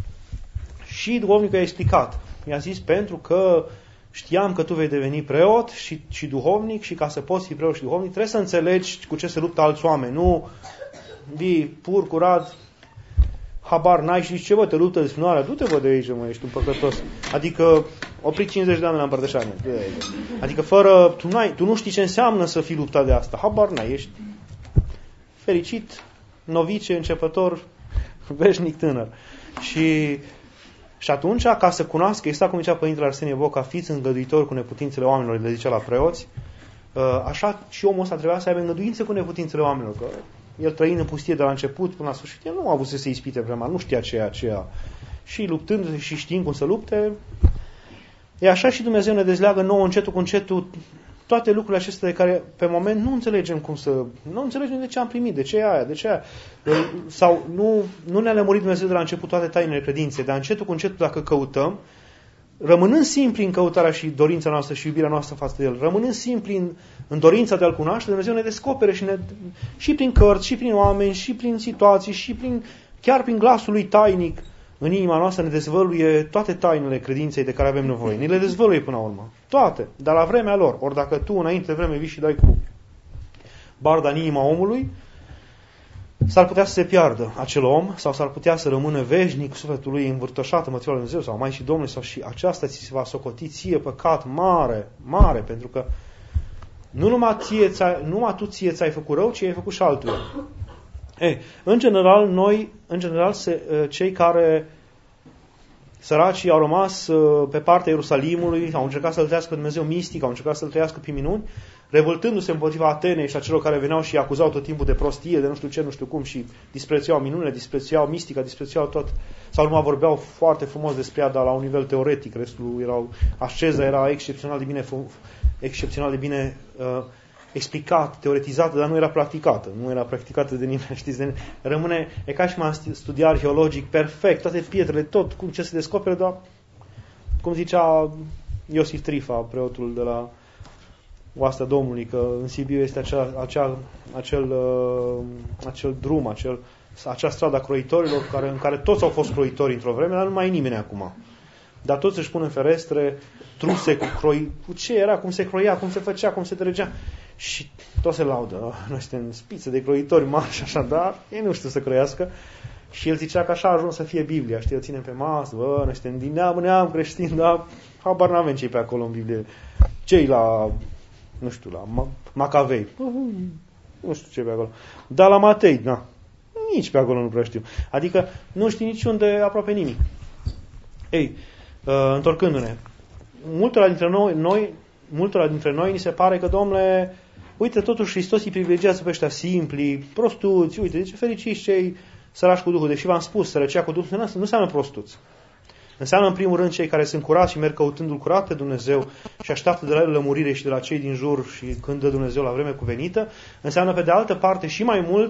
Și duhovnicul i-a explicat. I-a zis, pentru că știam că tu vei deveni preot și, și duhovnic și ca să poți fi preot și duhovnic trebuie să înțelegi cu ce se luptă alți oameni. Nu vii pur, curat, habar n-ai și zici, ce bă, te luptă desfrânarea? Du-te bă de aici, mă, ești un păcătos. Adică oprit cincizeci de ani la împărtășanie. Adică fără, tu, n-ai, tu nu știi ce înseamnă să fii luptat de asta. Habar n-ai, ești fericit, novice, începător, veșnic tânăr. Și Și atunci, ca să cunoască, exact cum zicea Părintele Arsenie Boca, fiți îngăduitori cu neputințele oamenilor, le zicea la preoți, așa și omul ăsta trebuia să aibă îngăduințe cu neputințele oamenilor, că el trăind în pustie de la început până la sfârșit, el nu a avut să se ispite prea mare, nu știa ce e aceea. Și luptându-se și știind cum să lupte, e așa și Dumnezeu ne dezleagă nouă încetul cu încetul toate lucrurile acestea de care pe moment nu înțelegem cum să... Nu înțelegem de ce am primit, de ce e aia, de ce e aia. Sau nu, nu ne-a lămurit Dumnezeu de la început toate tainele credinței, dar încetul cu încetul dacă căutăm, rămânând simpli în căutarea și dorința noastră și iubirea noastră față de El, rămânând simpli în, în dorința de a-L cunoaște, Dumnezeu ne descopere și, ne, și prin cărți, și prin oameni, și prin situații, și prin, chiar prin glasul Lui tainic, în inima noastră ne dezvăluie toate tainele credinței de care avem nevoie. Ne le dezvăluie până la urmă. Toate. Dar la vremea lor. Ori dacă tu înainte de vreme vii și dai cu barda în inima omului, s-ar putea să se piardă acel om sau s-ar putea să rămână veșnic sufletul lui învârtoșat în măția lui Dumnezeu sau mai și Domnului sau și aceasta ți se va socoti ție păcat mare, mare, pentru că nu numai, ție, numai tu ție ți-ai făcut rău, ci ai făcut și altul. Ei, în general, noi, în general, se, cei care săracii au rămas pe partea Ierusalimului, au încercat să-L trăiască Dumnezeu mistic, au încercat să-L trăiască prin minuni, revoltându-se împotriva Atenei și a celor care veneau și acuzau tot timpul de prostie, de nu știu ce, nu știu cum, și disprețuiau minunile, disprețuiau mistica, disprețuiau tot, sau numai vorbeau foarte frumos despre ea, dar la un nivel teoretic, restul erau, asceza era excepțional de bine, excepțional de bine uh, explicat, teoretizată, dar nu era practicată. Nu era practicată de nimeni, știți? De... Rămâne, e ca și m-am studiat arheologic, perfect, toate pietrele, tot, cum ce se descoperă, dar, cum zicea Iosif Trifa, preotul de la Oastea Domnului, că în Sibiu este acea, acea, acel, uh, acel drum, acel, acea stradă a croitorilor, care, în care toți au fost croitori într-o vreme, dar nu mai e nimeni acum. Dar toți își pun în ferestre truse cu croi, cu ce era, cum se croia, cum se făcea, cum se trăgea. Și toți se laudă. Noi suntem spițe de croitori mari și așa, dar ei nu știu să croiască. Și el zicea că așa a ajuns să fie Biblia. Știi, o ținem pe masă, bă, noi suntem din neam, neam creștin, dar habar n-avem cei pe acolo în Biblie. Cei la, nu știu, la Macavei. Nu știu ce pe acolo. Dar la Matei, na. Nici pe acolo nu prea știu. Adică nu știi niciunde aproape nimic. Ei, uh, întorcându-ne, multora dintre noi, noi, multora dintre noi ni se pare că, domnule, uite, totuși Hristos îi privilegiază pe ăștia simpli, prostuți, uite, zice, fericiți cei sărași cu Duhul, deși v-am spus, sărăcia cu Duhul nu înseamnă prostuți. Înseamnă, în primul rând, cei care sunt curați și merg căutându-L curat pe Dumnezeu și așteaptă de la El lămurire și de la cei din jur și când dă Dumnezeu la vreme cuvenită. Înseamnă, pe de altă parte, și mai mult,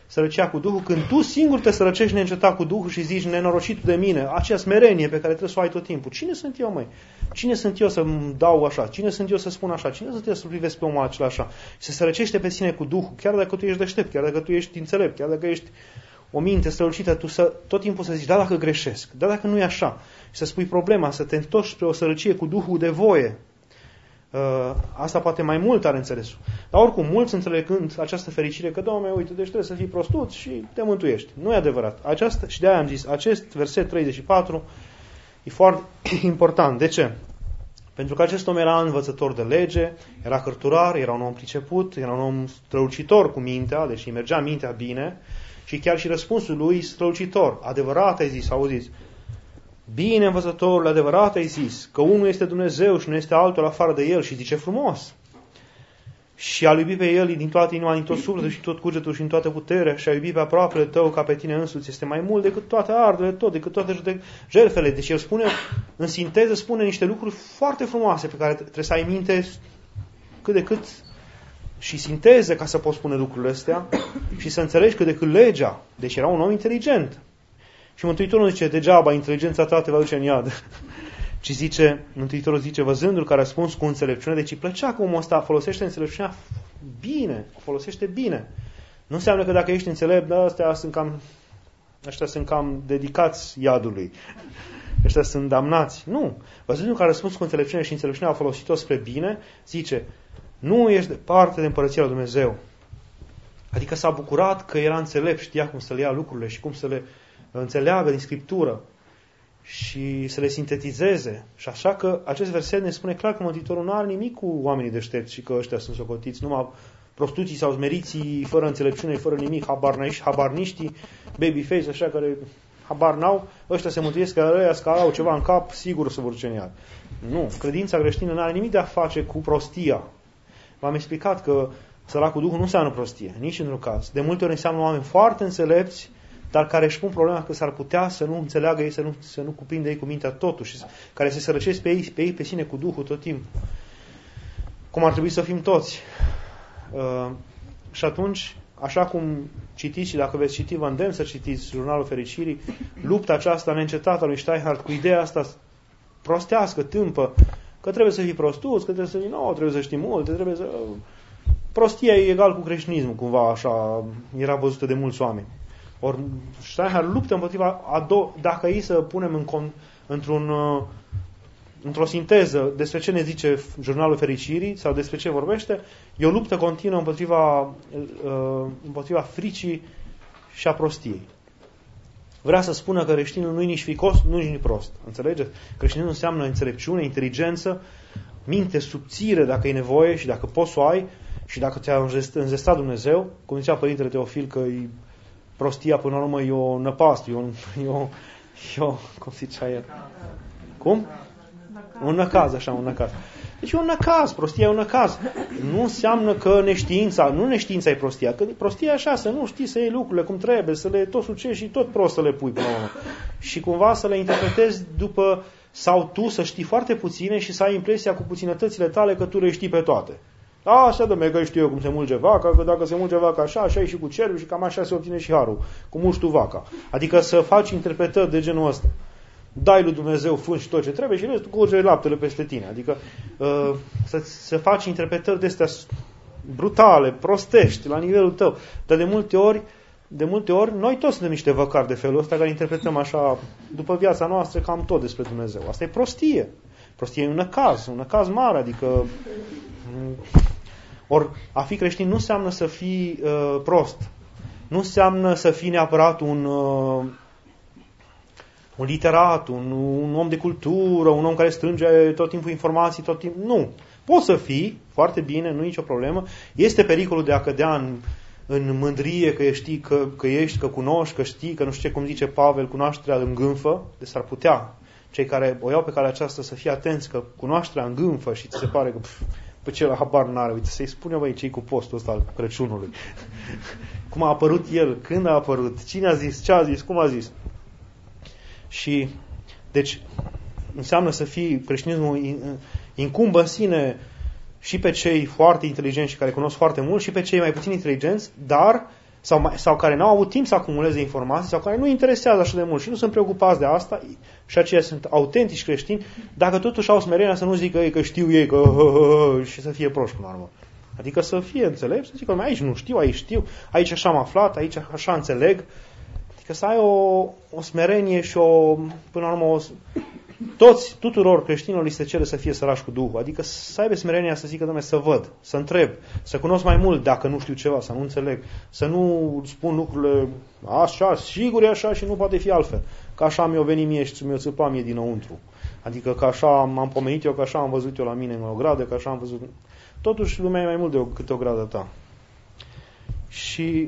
sărăcia cu Duhul, când tu singur te sărăcești neîncetat cu Duhul și zici, nenorocitul de mine, acea smerenie pe care trebuie să o ai tot timpul. Cine sunt eu, măi? Cine sunt eu să-mi dau așa? Cine sunt eu să spun așa? Cine sunt eu să privesc pe omul acela așa? Și se sărăcește pe sine cu Duhul, chiar dacă tu ești deștept, chiar dacă tu ești înțelept, chiar dacă ești o minte strălucită, tu să, tot timpul să zici, da, dacă greșesc, da, dacă nu e așa. Și să spui problema, să te întorci spre o sărăcie cu Duhul de voie. Uh, asta poate mai mult are înțelesul. Dar oricum, mulți înțelegând această fericire că, Doamne, uite, deci trebuie să fii prostuț și te mântuiești. Nu e adevărat. Aceasta, și de-aia am zis, acest verset treizeci și patru e foarte important. De ce? Pentru că acest om era învățător de lege, era cărturar, era un om priceput, era un om strălucitor cu mintea, deci îi mergea mintea bine și chiar și răspunsul lui strălucitor. Adevărat ai zis, auziți? Bine, învățătorul, adevărat ai zis că unul este Dumnezeu și nu este altul afară de El și zice frumos. Și a iubi pe El din toată inima, din tot sufletul și tot cugetul și din toată puterea și a iubi pe aproapele tău ca pe tine însuți este mai mult decât toate ardele, tot, decât toate jertfele. Deci El spune, în sinteză, spune niște lucruri foarte frumoase pe care trebuie să ai minte cât de cât și sinteză ca să poți spune lucrurile astea și să înțelegi cât de cât legea. Deci era un om inteligent. Și Mântuitorul nu zice, degeaba, inteligența ta te va duce în iad. Ci zice, Mântuitorul zice, văzându-l că a răspuns cu înțelepciune, deci îi plăcea că omul ăsta folosește înțelepciunea bine, o folosește bine. Nu înseamnă că dacă ești înțelept, da, ăștia sunt cam, ăștia sunt cam dedicați iadului. Ăștia sunt damnați. Nu. Văzându-l că a răspuns cu înțelepciune și înțelepciunea a folosit-o spre bine, zice, nu ești departe de împărăția lui Dumnezeu. Adică s-a bucurat că era înțelept, știa cum să le ia lucrurile și cum să le înțeleagă din Scriptură și să le sintetizeze. Și așa că acest verset ne spune clar că Mântuitorul nu are nimic cu oamenii deștepți și că ăștia sunt socotiți, numai prostuții sau smeriții, fără înțelepciune, fără nimic, habarniști, habarniștii, babyface, așa, care habar n-au, ăștia se mântuiesc, că ăia că au ceva în cap, sigur să vor duce în iad. Nu, credința creștină nu are nimic de a face cu prostia. V-am explicat că săracul Duhul nu înseamnă prostie, nici într-un caz. De multe ori înseamnă oameni foarte înțelepți, dar care își pun problema că s-ar putea să nu înțeleagă ei, să nu, să nu cuprinde ei cu mintea totuși, care se sărăcesc pe ei, pe ei, pe sine cu Duhul tot timpul. Cum ar trebui să fim toți. Uh, și atunci, așa cum citiți și dacă veți citi, vă îndemn să citiți Jurnalul Fericirii, lupta aceasta neîncetată a lui Steinhardt cu ideea asta prostească, tâmpă, că trebuie să fii prostuț, că trebuie să fii nou, trebuie să știi multe, trebuie să... Prostia e egal cu creștinismul, cumva așa, era văzută de mulți oameni. Ori Steinhardt luptă împotriva a do- dacă ei să punem în con- într-un, uh, într-o sinteză despre ce ne zice Jurnalul Fericirii sau despre ce vorbește, e o luptă continuă împotriva, uh, împotriva fricii și a prostiei. Vrea să spună că creștinul nu e nici ficos, nu e nici prost. Înțelegeți? Creștinul înseamnă înțelepciune, inteligență, minte subțire dacă e nevoie și dacă poți să o ai și dacă ți-a înzestat Dumnezeu, cum zicea Părintele Teofil că e prostia până la urmă e o năpastă, e o, e o, e o cum zicea el? Cum? Un năcaz, așa, un năcaz. Deci e un năcaz, prostia e un năcaz. Nu înseamnă că neștiința, nu neștiința e prostia, că prostia e așa, să nu știi să iei lucrurile cum trebuie, să le tot sucești și tot prost să le pui până la urmă. Și cumva să le interpretezi după, sau tu să știi foarte puține și să ai impresia cu puținătățile tale că tu le știi pe toate. A, așa, dom'le, că știu eu cum se mulge vaca, că dacă se mulge vaca așa, așa e și cu cerul și cam așa se obține și harul, cum mulgi tu vaca. Adică să faci interpretări de genul ăsta. Dai lui Dumnezeu fân și tot ce trebuie și restul curge laptele peste tine. Adică uh, să, să faci interpretări de astea brutale, prostești, la nivelul tău. Dar de multe ori, de multe ori, noi toți suntem niște văcari de felul ăsta care interpretăm așa, după viața noastră, cam tot despre Dumnezeu. Asta e prostie. Prostie e un năcaz, un năcaz mare, adică... Ori a fi creștin nu înseamnă să fii uh, prost. Nu înseamnă să fii neapărat un, uh, un literat, un, un om de cultură, un om care strânge tot timpul informații, tot timpul. Nu. Poți să fii, foarte bine, nu e nicio problemă. Este pericolul de a cădea în, în mândrie că știi, că, că ești, că cunoști, că știi, că nu știu ce, cum zice Pavel, cunoașterea îngânfă. Deci s-ar putea cei care o iau pe calea aceasta să fie atenți că cunoașterea îngânfă și ți se pare că pf, pe ce la habar n-are. Uite, să-i spune, băi, ce-i cu postul ăsta al Crăciunului. Cum a apărut el, când a apărut, cine a zis, ce a zis, cum a zis. Și, deci, înseamnă să fii, creștinismul incumbă în sine și pe cei foarte inteligenți și care cunosc foarte mult și pe cei mai puțin inteligenți, dar sau, mai, sau care n-au avut timp să acumuleze informații, sau care nu interesează așa de mult și nu sunt preocupați de asta, și aceia sunt autentici creștini, dacă totuși au smerenia să nu zică ei că știu ei, că hă, hă, hă, și să fie proști până la urmă. Adică să fie înțelepți, să zică, aici nu știu, aici știu, aici așa am aflat, aici așa înțeleg. Adică să ai o, o smerenie și o, până la urmă, o, toți, tuturor creștinilor li se cere să fie sărași cu Duhul. Adică să aibă smerenia să zică, Doamne, să văd, să întreb, să cunosc mai mult dacă nu știu ceva, să nu înțeleg, să nu spun lucrurile așa, sigur e așa și nu poate fi altfel. Că așa mi-o venit mie și mi-o țăpa mie dinăuntru. Adică că așa m-am pomenit eu, că așa am văzut eu la mine în o gradă, că așa am văzut... Totuși lumea e mai mult de o, câte o gradă ta. Și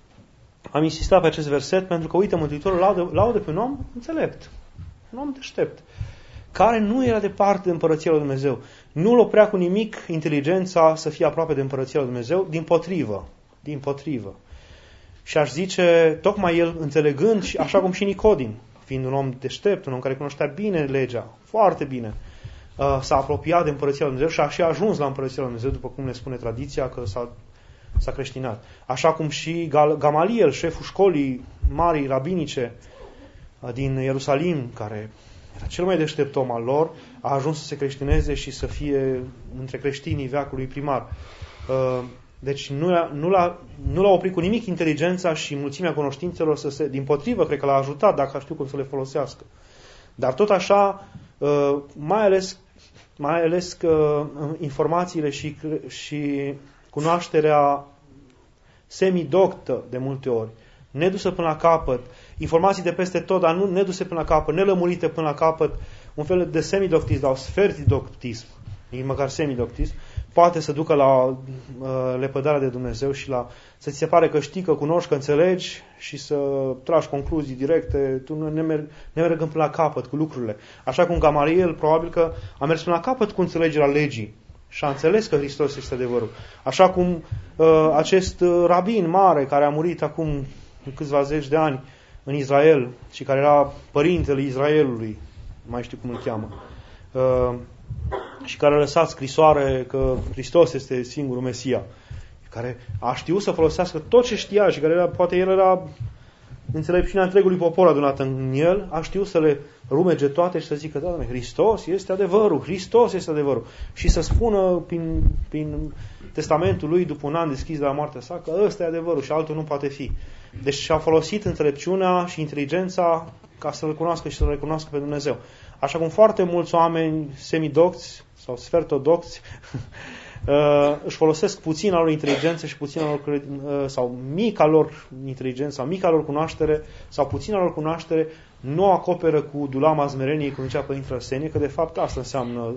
am insistat pe acest verset pentru că, uite, Mântuitorul laudă, laudă pe un om înțelept, un om deștept, care nu era departe de Împărăția lui Dumnezeu. Nu-l oprea cu nimic inteligența să fie aproape de Împărăția lui Dumnezeu, dimpotrivă, dimpotrivă. Și aș zice, tocmai el înțelegând, și așa cum și Nicodim, fiind un om deștept, un om care cunoștea bine legea, foarte bine, s-a apropiat de Împărăția lui Dumnezeu și a și ajuns la Împărăția lui Dumnezeu, după cum ne spune tradiția, că s-a, s-a creștinat. Așa cum și Gamaliel, șeful școlii marii rabinice din Ierusalim, care era cel mai deștept om al lor, a ajuns să se creștineze și să fie între creștinii veacului primar. Deci nu l-a, nu l-a, nu l-a oprit cu nimic inteligența și mulțimea cunoștințelor să se... Dimpotrivă, cred că l-a ajutat dacă știu cum să le folosească. Dar tot așa, mai ales, mai ales că informațiile și, și cunoașterea semidoctă de multe ori, nedusă până la capăt, informații de peste tot, dar nu neduse până la capăt, nelămurite până la capăt, un fel de semidoctism sau sfertidoctism, nici măcar semidoctism, poate să ducă la uh, lepădarea de Dumnezeu și la să ți se pare că știi, că cunoști, că înțelegi și să tragi concluzii directe, tu nu nemerg, nemergând până la capăt cu lucrurile. Așa cum Gamaliel probabil că a mers până la capăt cu înțelegerea legii și a înțeles că Hristos este adevărul. Așa cum uh, acest rabin mare care a murit acum câțiva zeci de ani în Israel și care era părintele Israelului, mai știu cum îl cheamă, uh, și care a lăsat scrisoare că Hristos este singurul Mesia, care a știut să folosească tot ce știa și care era, poate el era înțelepciunea întregului popor adunat în el, a știut să le rumege toate și să zică, da, Doamne, Hristos este adevărul, Hristos este adevărul. Și să spună prin, prin testamentul lui, după un an deschis de la moartea sa, că ăsta e adevărul și altul nu poate fi. Deci și-a folosit înțelepciunea și inteligența ca să-L cunoască și să-L recunoască pe Dumnezeu. Așa cum foarte mulți oameni semidocți sau sfertodocți își folosesc puțina lor inteligență și puțina lor, sau mica lor inteligență sau mica lor cunoaștere sau puțina lor cunoaștere nu acoperă cu dulama smereniei, cum zicea Părintele Arsenie, că de fapt asta înseamnă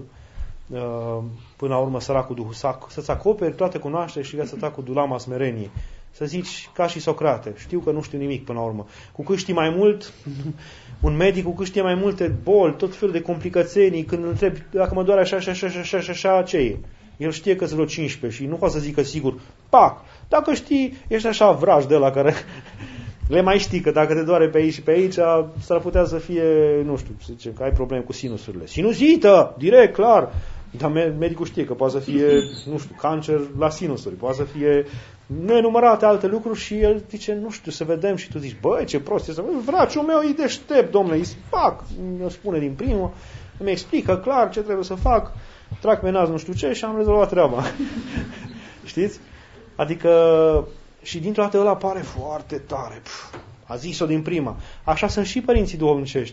până la urmă săracul Duhul, să-ți acoperi toate cunoaștere și viața ta cu dulama smereniei. Să zici ca și Socrate, știu că nu știu nimic până la urmă. Cu cât știi mai mult, un medic cu cât știe mai multe boli, tot felul de complicații, când îl întrebi dacă mă doare așa, așa, așa, așa, așa, așa, ce e? El știe că sunt vreo cincisprezece și nu poate să zică sigur, pac, dacă știi, ești așa vraj de ăla care le mai știi că dacă te doare pe aici și pe aici, s-ar putea să fie, nu știu, să zicem, că ai probleme cu sinusurile. Sinuzită, direct, clar. Dar medicul știe că poate să fie, nu știu, cancer la sinusuri, poate să fie nenumărate alte lucruri și el zice, nu știu, să vedem și tu zici, băi, ce prost este, vraciul meu e deștept, domnule, îi spac, îmi spune din primul, îmi explică clar ce trebuie să fac, trag pe nas nu știu ce și am rezolvat treaba. Știți? Adică și dintr-o dată ăla pare foarte tare. Pf, a zis-o din prima. Așa sunt și părinții duhovnicești.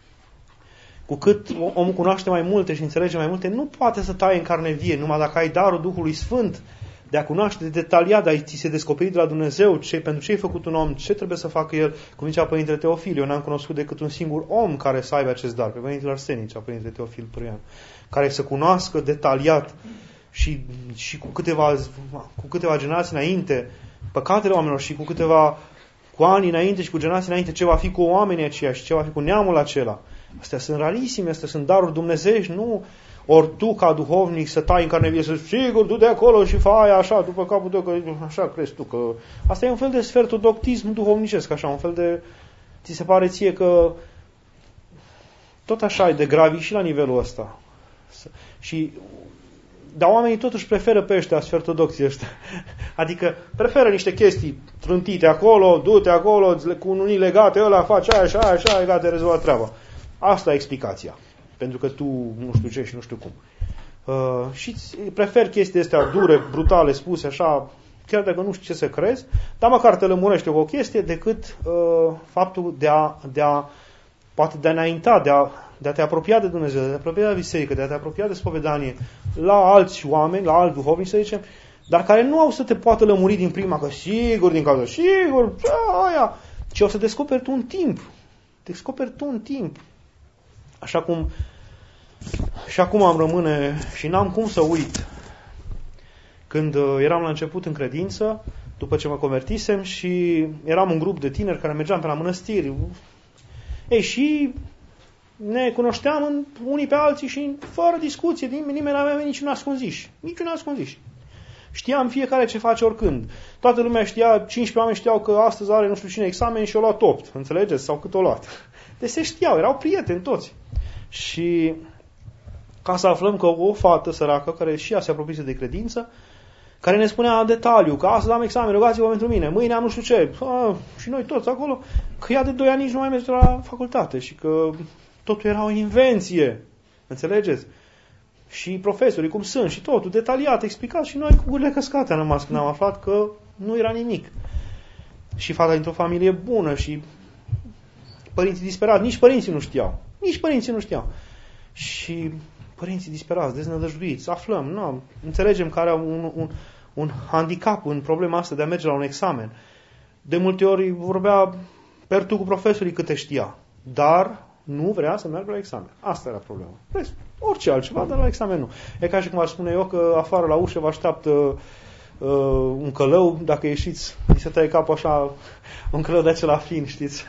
Cu cât omul cunoaște mai multe și înțelege mai multe, nu poate să taie în carne vie, numai dacă ai darul Duhului Sfânt de a cunoaște detaliat, de a ți se descoperi de la Dumnezeu ce, pentru ce ai făcut un om, ce trebuie să facă el, cum zicea Părintele Teofil. Eu n-am cunoscut decât un singur om care să aibă acest dar, pe Părintele Arsenie, zicea Părintele Teofil Pruian, care să cunoască detaliat și, și cu, câteva, cu câteva generații înainte păcatele oamenilor și cu câteva cu ani înainte și cu generații înainte ce va fi cu oamenii aceia și ce va fi cu neamul acela. Astea sunt rarisime, astea sunt daruri dumnezeiești, nu ori tu ca duhovnic să tai în carne vie, să sigur, du de acolo și fă aia așa, după capul tău, că așa crezi tu că... Asta e un fel de sfertodoctism duhovnicesc, așa, un fel de... Ți se pare ție că tot așa e de gravi și la nivelul ăsta. Și dar oamenii totuși preferă pe ăștia, ortodoxii ăștia. Adică preferă niște chestii trântite acolo, du-te acolo, cu unii legate, ăla face aia și aia și aia, gata, rezolvat treaba. Asta e explicația. Pentru că tu nu știu ce și nu știu cum. Uh, și prefer chestii astea dure, brutale, spuse așa, chiar dacă nu știu ce să crezi, dar măcar te lămurește cu o chestie, decât uh, faptul de a, de a, poate de a înainta, de a, de a te apropia de Dumnezeu, de a te apropia de biserică, de a te apropia de spovedanie la alți oameni, la alți duhovnici, să zicem, dar care nu au să te poată lămuri din prima, că sigur, din cauza, sigur, aia, ci o să descoperi tu un timp. Descoperi tu un timp. Așa cum și acum am rămâne și n-am cum să uit. Când eram la început în credință, după ce mă convertisem și eram un grup de tineri care mergeam pe la mănăstiri. Ei, și ne cunoșteam în, unii pe alții și fără discuție, nimeni nu avea niciun ascunziș. Niciun ascunziș. Știam fiecare ce face oricând. Toată lumea știa, cincisprezece oameni știau că astăzi are nu știu cine examen și o luat opt. Înțelegeți? Sau cât o luat. Deci se știau, erau prieteni toți. Și ca să aflăm că o fată săracă, care și ea se apropiase de credință, care ne spunea în detaliu că astăzi am examen, rugați-vă pentru mine, mâine am nu știu ce, a, și noi toți acolo, că ea de doi ani nici nu mai merge la facultate și că totul era o invenție. Înțelegeți? Și profesorii cum sunt și totul, detaliat, explicat, și noi cu gurile căscate am rămas când am aflat că nu era nimic. Și fata dintr-o familie bună și părinții disperați, nici părinții nu știau. Nici părinții nu știau. Și părinții disperați, deznădăjduiți, aflăm, nu, înțelegem că are un, un, un handicap în problema asta de a merge la un examen. De multe ori vorbea pertu cu profesorii câte știa, dar nu vrea să meargă la examen. Asta era problema. Vezi, orice altceva, dar la examen nu. E ca și cum aș spune eu că afară la ușă vă așteaptă uh, un călău, dacă ieșiți, îi se taie capul așa, un călău de acela fin, știți?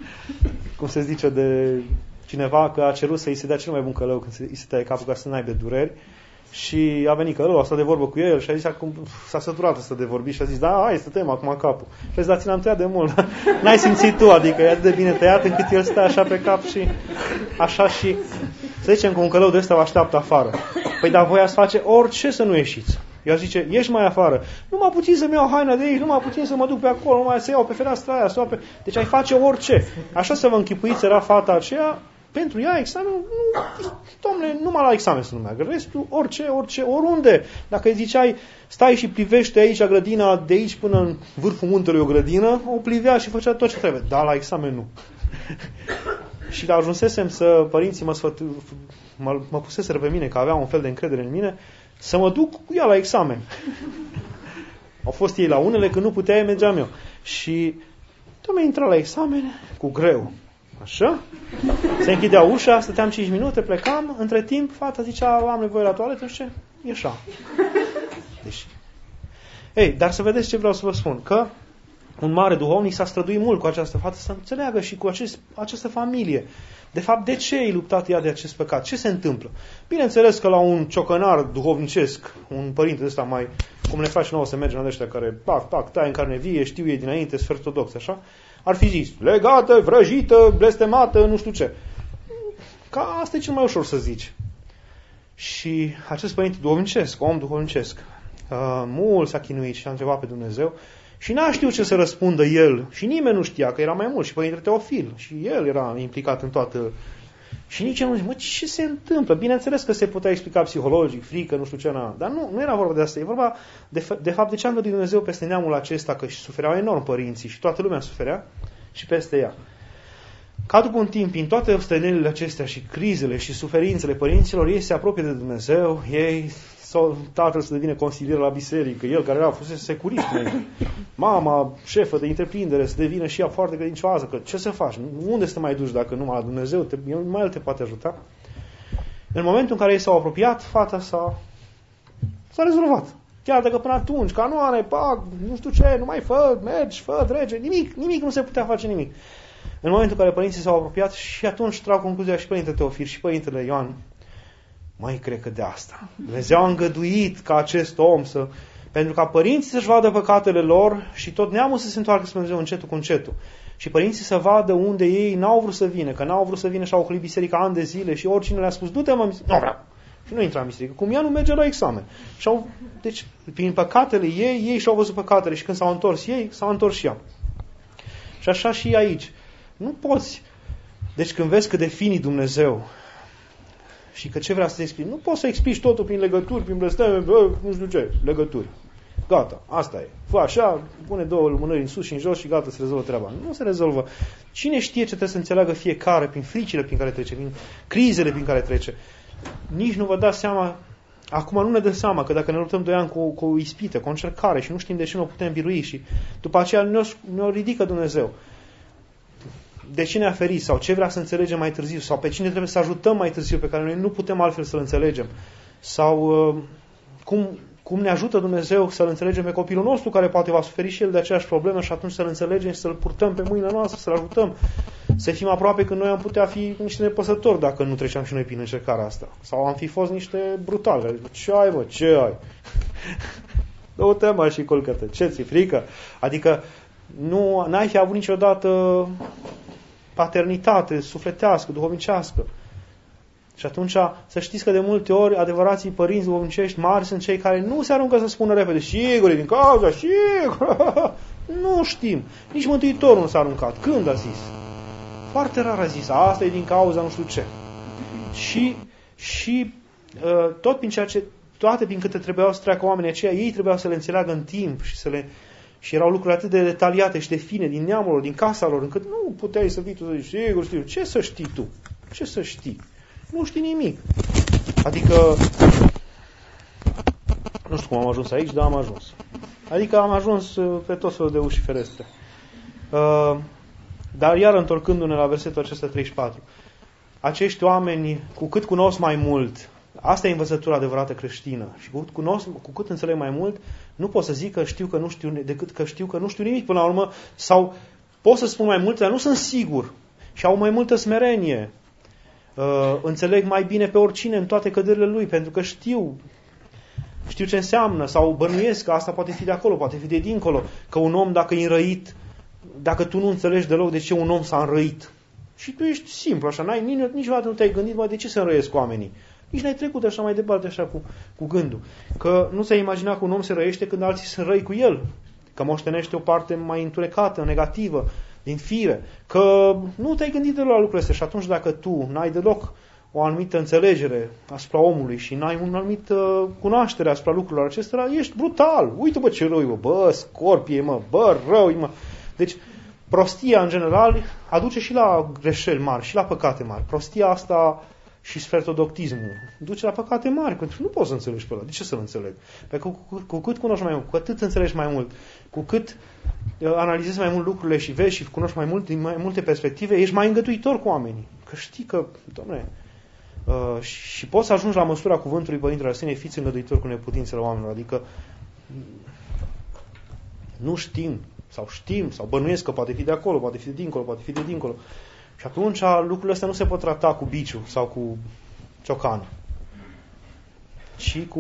Cum se zice de cineva că a cerut să îi se dea cel mai bun călău când îi se taie capul ca să n-aibă dureri. Și a venit călău, a stat de vorbă cu el și a zis, acum s-a săturat să de vorbi și a zis, da, hai să tăiem acum capul. Și a zis, da, ți l-am tăiat de mult. N-ai simțit tu, adică e atât de bine tăiat încât el stă așa pe cap și așa și să zicem că un călău de ăsta vă așteaptă afară. Păi dar voi ați face orice să nu ieșiți. Eu zice, ieși mai afară. Nu mă puțin să-mi iau haina de aici, nu mă puțin să mă duc pe acolo, nu mai să iau pe fereastra aia, să iau pe... Deci ai face orice. Așa să vă închipuiți, era fata aceea, pentru ea examenul, nu, domnule, numai la examen să nu meargă. Restul, orice, orice, oriunde. Dacă îi ziceai, stai și privește aici grădina, de aici până în vârful muntelui o grădină, o privea și făcea tot ce trebuie. Dar la examen nu. Și ajunsesem să, părinții mă, sfătu, mă, mă puseseră pe mine, că aveau un fel de încredere în mine, să mă duc cu ea la examen. Au fost ei la unele, când nu puteai, mergeam eu. Și dom'le, intra la examen cu greu. Așa? Se închidea ușa, stăteam cinci minute, plecam, între timp, fata zicea, am nevoie la toaletă, și ce? Ieșa. Deci. Ei, dar să vedeți ce vreau să vă spun, că un mare duhovnic s-a străduit mult cu această fată să înțeleagă și cu acest, această familie. De fapt, de ce e luptat ea de acest păcat? Ce se întâmplă? Bineînțeles că la un ciocănar duhovnicesc, un părinte ăsta mai, cum ne face nouă să mergem la ăștia care, pac, pac, tai în carne vie, știu ei dinainte, sunt ortodoxi, așa, ar fi zis, legată, vrăjită, blestemată, nu știu ce. Ca asta e cel mai ușor să zici. Și acest părinte duhovnicesc, om duhovnicesc, uh, mult s-a chinuit și a întrebat pe Dumnezeu și n-a știut ce să răspundă el. Și nimeni nu știa, că era mai mult. Și părintele Teofil. Și el era implicat în toată. Și nici el nu zice, mă, ce se întâmplă? Bineînțeles că se putea explica psihologic, frică, nu știu ce, na. Dar nu, nu era vorba de asta. E vorba, de, f- de fapt, de ce a îngăduit Dumnezeu peste neamul acesta, că și sufereau enorm părinții și toată lumea suferea și peste ea. Ca după un timp, în toate ostenelile acestea și crizele și suferințele părinților, ei se apropie de Dumnezeu, ei sau tatăl să devină consilier la biserică, el care era fusese securist, mama, șefă de întreprindere, să devină și ea foarte credincioasă, că ce să faci? Unde să te mai duci dacă numai la Dumnezeu? Te, mai el te poate ajuta. În momentul în care ei s-au apropiat, fata s-a, s-a rezolvat. Chiar dacă până atunci, canoane, pac, nu știu ce, nu mai fă, mergi, fă, trece, nimic, nimic, nu se putea face nimic. În momentul în care părinții s-au apropiat și atunci trag concluzia și Părintele Teofil și Părintele Ioan, mai cred că de asta. Dumnezeu a îngăduit ca acest om să... Pentru ca părinții să-și vadă păcatele lor și tot neamul să se întoarcă spre Dumnezeu încetul cu încetul. Și părinții să vadă unde ei n-au vrut să vină, că n-au vrut să vină și au ocolit biserica ani de zile și oricine le-a spus, du-te mă, nu vreau. Și nu intra în biserică. Cum ea nu merge la examen. Și au, deci, prin păcatele ei, ei și-au văzut păcatele și când s-au întors ei, s-au întors și ea. Și așa și aici. Nu poți. Deci când vezi că defini Dumnezeu și că ce vrea să te explici, nu poți să explici totul prin legături, prin blesteme, nu știu ce, legături. Gata, asta e. Fă așa, pune două lumânări în sus și în jos și gata, se rezolvă treaba. Nu se rezolvă. Cine știe ce trebuie să înțeleagă fiecare prin fricile prin care trece, prin crizele prin care trece. Nici nu vă dați seama, acum nu ne dăm seama că dacă ne luptăm doi ani cu, cu o ispită, cu o încercare și nu știm de ce nu o putem birui și după aceea ne-o, ne-o ridică Dumnezeu. De ce ne-a ferit sau ce vrea să înțelegem mai târziu sau pe cine trebuie să ajutăm mai târziu pe care noi nu putem altfel să-l înțelegem sau uh, cum, cum ne ajută Dumnezeu să-l înțelegem pe copilul nostru care poate va suferi și el de aceeași problemă și atunci să-l înțelegem și să-l purtăm pe mâinile noastre, să-l ajutăm, să fim aproape când noi am putea fi niște nepăsători dacă nu treceam și noi prin încercarea asta. Sau am fi fost niște brutali. Ce ai, mă? Ce ai? Dă-o-te, mă, și culcă-te. Ce ți-e frică? Adică nu n-ai fi avut niciodată paternitate sufletească, duhovnicească. Și atunci să știți că de multe ori adevărații părinți duhovnicești mari sunt cei care nu se aruncă să spună repede, sigur, din cauza, sigur. Nu știm. Nici Mântuitorul nu s-a aruncat. Când a zis? Foarte rar a zis, asta e din cauza nu știu ce. Și, și tot prin ceea ce, toate prin câte trebuiau să treacă oamenii aceia, ei trebuiau să le înțeleagă în timp și să le și erau lucruri atât de detaliate și de fine din neamul lor, din casa lor, încât nu puteai să vii tu să zici, sigur știu, ce să știi tu? Ce să știi? Nu știi nimic. Adică, nu știu cum am ajuns aici, dar am ajuns. Adică am ajuns pe tot felul de uși și ferestre. Uh, dar iar întorcându-ne la versetul acesta treizeci și patru, acești oameni, cu cât cunosc mai mult, asta e învățătura adevărată creștină, și cu cât, cunosc, cu cât înțeleg mai mult, nu pot să zic că știu că nu știu, decât că știu că nu știu nimic până la urmă, sau pot să spun mai mult, dar nu sunt sigur. Și au mai multă smerenie. Uh, înțeleg mai bine pe oricine în toate căderile lui, pentru că știu, știu ce înseamnă, sau bănuiesc că asta poate fi de acolo, poate fi de dincolo, că un om dacă e înrăit, dacă tu nu înțelegi deloc de ce un om s-a înrăit, și tu ești simplu, așa, n-ai, niciodată nu te-ai gândit, bă, de ce se înrăiesc oamenii? Nici n-ai trecut așa mai departe, așa cu, cu gândul. Că nu ți-ai imaginat că un om se răiește când alții se răi cu el, că moștenește o parte mai întunecată, negativă, din fire, că nu te-ai gândit deloc la lucrurile astea și atunci dacă tu n-ai deloc o anumită înțelegere asupra omului și n-ai o anumită cunoaștere asupra lucrurilor acestora, ești brutal. Uite, bă, ce rău, bă, bă, scorpie, mă, bă, rău, mă. Deci, prostia, în general, aduce și la greșeli mari, și la păcate mari. Prostia asta și sfertodoctismul duce la păcate mari, pentru că nu poți să înțelegi pe ăla. De ce să-l înțeleg? Pentru că cu, cu, cu cât cunoști mai mult, cu atât înțelegi mai mult, cu cât uh, analizezi mai mult lucrurile și vezi și cunoști mai mult din mai multe perspective, ești mai îngătuitor cu oamenii. Că știi că, dom'le, uh, și, și poți să ajungi la măsura cuvântului Părintele Arsenie, fiți îngăduitor cu neputințele oamenilor. Adică nu știm, sau știm, sau bănuiesc că poate fi de acolo, poate fi de dincolo, poate fi de dincolo. Și atunci lucrurile astea nu se pot trata cu biciu sau cu ciocan, ci cu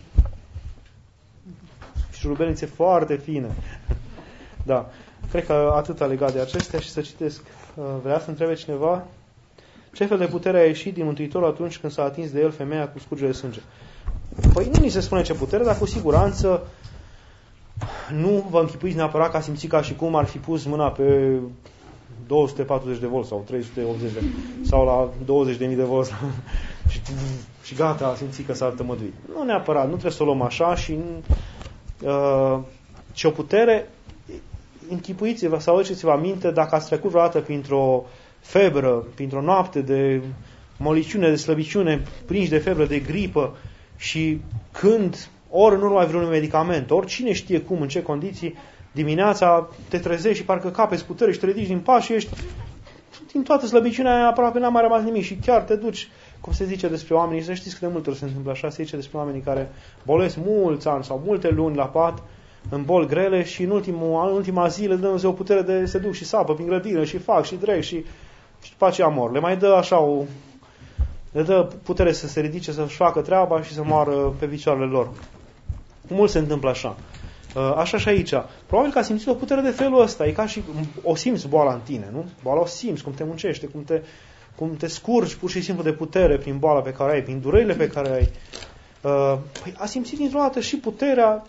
șurubelnițe foarte fine. Da. Cred că atât a legat de acestea și să citesc. Vrea să întrebe cineva ce fel de putere a ieșit din Mântuitorul atunci când s-a atins de el femeia cu scurgere de sânge. Păi nu ni se spune ce putere, dar cu siguranță nu vă închipuiți neapărat că a simțit ca și cum ar fi pus mâna pe două sute patruzeci de volți sau trei sute optzeci de, sau la douăzeci de mii de volți și, și gata, a simțit că s-a tămăduit. Nu neapărat, nu trebuie să o luăm așa și uh, ce o putere, închipuiți-vă sau aduceți-vă aminte dacă ați trecut vreodată printr-o febră, printr-o noapte de moliciune, de slăbiciune, prinși de febră, de gripă și când ori nu luai vreun medicament, ori cine știe cum, în ce condiții, dimineața te trezești și parcă capeți putere și te ridici din pas și ești din toată slăbiciunea aia aproape n-a mai rămas nimic și chiar te duci, cum se zice despre oamenii, să știți cât de multe ori se întâmplă așa, se zice despre oamenii care bolesc mulți ani sau multe luni la pat, în boli grele și în, ultimul, în ultima zi le dă Dumnezeu putere de se duc și sapă prin grădină și fac și trec și, și după aceea mor. Le mai dă așa o, le dă putere să se ridice, să-și facă treaba și să moară pe picioarele lor. Mult se întâmplă așa. Așa și aici. Probabil că a simțit o putere de felul ăsta. E ca și o simți boala în tine, nu? Boala o simți, cum te muncește, cum te, cum te scurgi pur și simplu de putere prin boala pe care ai, prin durerile pe care ai. Uh, păi a simțit dintr-o dată și puterea,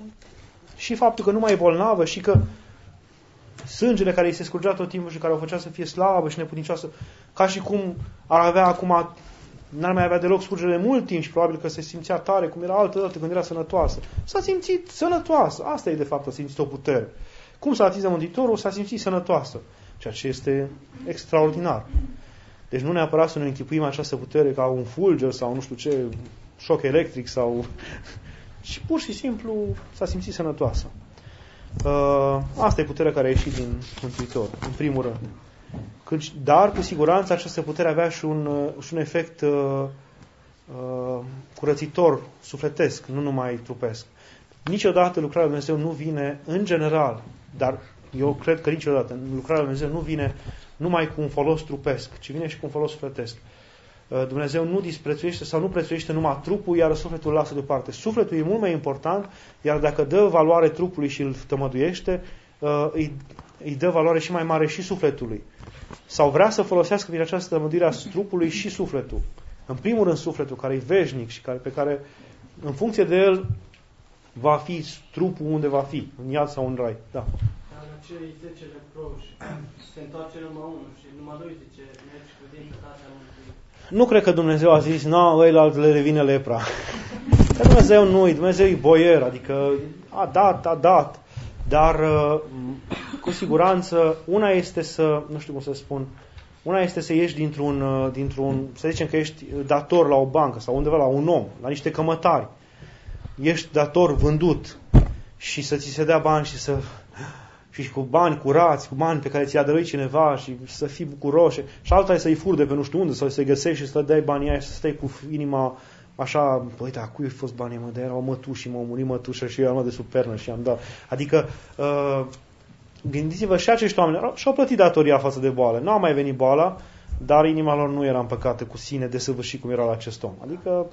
și faptul că nu mai e bolnavă, și că sângele care îi se scurgea tot timpul și care o făcea să fie slabă și neputincioasă, ca și cum ar avea acum, n-ar mai avea deloc scurgere mult timp și probabil că se simțea tare, cum era altă dată când era sănătoasă. S-a simțit sănătoasă. Asta e de fapt, a simțit o putere. Cum s-a atins de Mântuitorul, s-a simțit sănătoasă. Ceea ce este extraordinar. Deci nu neapărat să ne închipuim această putere ca un fulger sau nu știu ce, șoc electric sau... și pur și simplu s-a simțit sănătoasă. Uh, asta e puterea care a ieșit din Mântuitor, în primul rând. Când, dar, cu siguranță, această putere avea și un, uh, și un efect uh, uh, curățitor, sufletesc, nu numai trupesc. Niciodată lucrarea lui Dumnezeu nu vine, în general, dar eu cred că niciodată lucrarea lui Dumnezeu nu vine numai cu un folos trupesc, ci vine și cu un folos sufletesc. Dumnezeu nu disprețuiește sau nu prețuiește numai trupul, iar sufletul îl lasă deoparte. Sufletul e mult mai important, iar dacă dă valoare trupului și îl tămăduiește, îi, îi dă valoare și mai mare și sufletului. Sau vrea să folosească prin această tămăduire a trupului și sufletul. În primul rând sufletul, care e veșnic și care, pe care, în funcție de el, va fi trupul unde va fi, în iad sau în rai. Da. Dar cei zece leproși se întoarce numai unul și numai lui zice, mergi cu din păcatea mântuirii. Nu cred că Dumnezeu a zis, nu, ăilalți le revine lepra. Că Dumnezeu nu, Dumnezeu e boier, adică a dat, a dat. Dar, cu siguranță, una este să, nu știu cum să spun, una este să ieși dintr-un, dintr-un, să zicem că ești dator la o bancă sau undeva la un om, la niște cămătari. Ești dator vândut și să ți se dea bani și să... și cu bani curați, cu bani pe care ți-a dăruit cineva și să fii bucuros. Și alta e să-i furi de pe nu știu unde, sau să-i găsești și să dai banii aia și să stai cu inima așa, băi, dar cui a fost banii, mă? Dar erau mătuși, m-au murit mătușă și eu am de supernă și am dat. Adică, uh, gândiți-vă, și acești oameni și-au plătit datoria față de boală. Nu a mai venit boala, dar inima lor nu era împăcată cu sine desăvârșit cum era la acest om. Adică,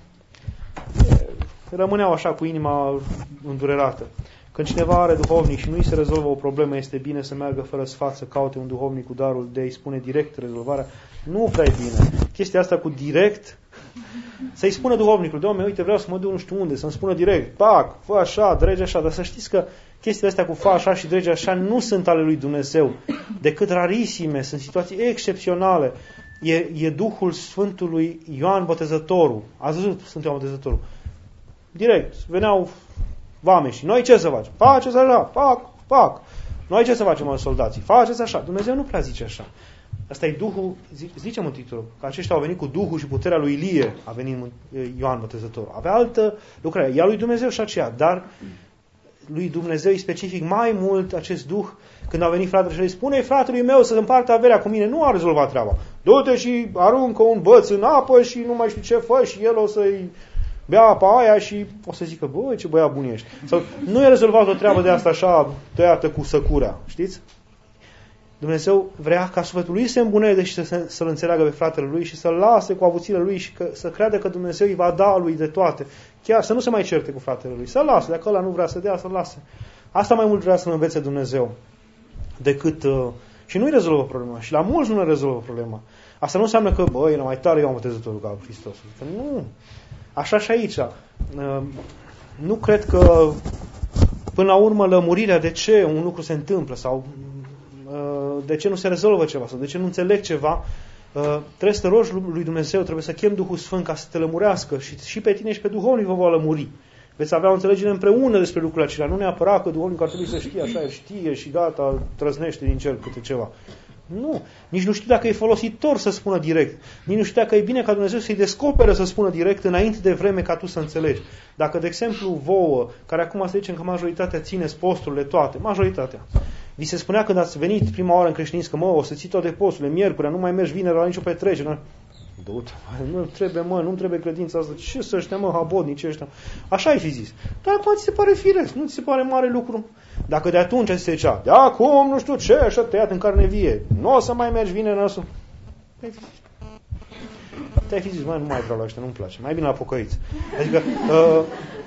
rămâneau așa cu inima îndurerată. Când cineva are duhovnic și nu îi se rezolvă o problemă, este bine să meargă fără sfat, să caute un duhovnic cu darul de a-i spune direct rezolvarea. Nu prea e bine. Chestia asta cu direct, să-i spună duhovnicul, Doamne, uite, vreau să mă duc nu știu unde, să-mi spună direct, pac, fă așa, drege așa, dar să știți că chestiile astea cu fă așa și drege așa nu sunt ale lui Dumnezeu, decât rarisime, sunt situații excepționale. E, e Duhul Sfântului Ioan Botezătorul. Ați văzut Sfântul Ioan Botezătorul? Direct, veneau vameși. Noi ce să facem? Faceți așa, pac, pac. Noi ce să facem, mă, soldații? Faceți așa. Dumnezeu nu prea zice așa. Asta e Duhul, zice Mântuitorul, că aceștia au venit cu Duhul și puterea lui Ilie, a venit Ioan Botezătorul. Avea altă lucrare. Ea lui Dumnezeu și aceea, dar lui Dumnezeu e specific mai mult acest Duh. Când a venit fratele și îi spune fratelui meu să împartă averea cu mine, nu a rezolvat treaba. Du-te și aruncă un băț în apă și nu mai știu ce fă și el o să-i bea apa aia și o să zică, băi, ce băiat bun ești. Sau nu e rezolvat o treabă de asta așa tăiată cu săcurea, știți? Dumnezeu vrea ca sufletul lui să se îmbuneze și să, să-l înțeleagă pe fratele lui și să-l lase cu avuțiile lui și că, să creadă că Dumnezeu îi va da lui de toate. Chiar să nu se mai certe cu fratele lui. Să-l lase. Dacă ăla nu vrea să dea, să-l lase. Asta mai mult vrea să-l învețe Dumnezeu decât... Uh, și nu-i rezolvă problema. Și la mulți nu ne rezolvă problema. Asta nu înseamnă că, băi, e mai tare, eu am Botezătorul ca Hristos. Că nu. Așa și aici. Uh, nu cred că până la urmă lămurirea de ce un lucru se întâmplă sau de ce nu se rezolvă ceva sau de ce nu înțeleg ceva, trebuie să te rogi lui Dumnezeu, trebuie să chem Duhul Sfânt ca să te lămurească și, și pe tine și pe duhovnic vă va lămuri. Veți avea o înțelegere împreună despre lucrurile acelea. Nu neapărat că duhovnicul ar trebui să știe așa, el știe și gata, trăznește din cer câte ceva. Nu. Nici nu știu dacă e folositor să spună direct. Nici nu știu dacă e bine ca Dumnezeu să-i descopere să spună direct înainte de vreme ca tu să înțelegi. Dacă, de exemplu, vouă, care acum să zicem că majoritatea țineți posturile toate, majoritatea, vi se spunea când ați venit prima oară în creștinism că, mă, o să ții toate posturile, miercurea, nu mai mergi vineri la nicio petrecere. Du-te, nu trebuie, mă, nu trebuie credința asta. Ce să ăștia, mă, habodnici ăștia? Așa ai fi zis. Dar acum ți se pare firesc, nu ți se pare mare lucru? Dacă de atunci ți se zicea, de acum, nu știu ce, așa tăiat în carne vie, nu o să mai mergi vineri, nu te-ai fi zis, mă, nu mai vreau la ăștia, nu-mi place, mai bine la pocăiți. Adică, uh,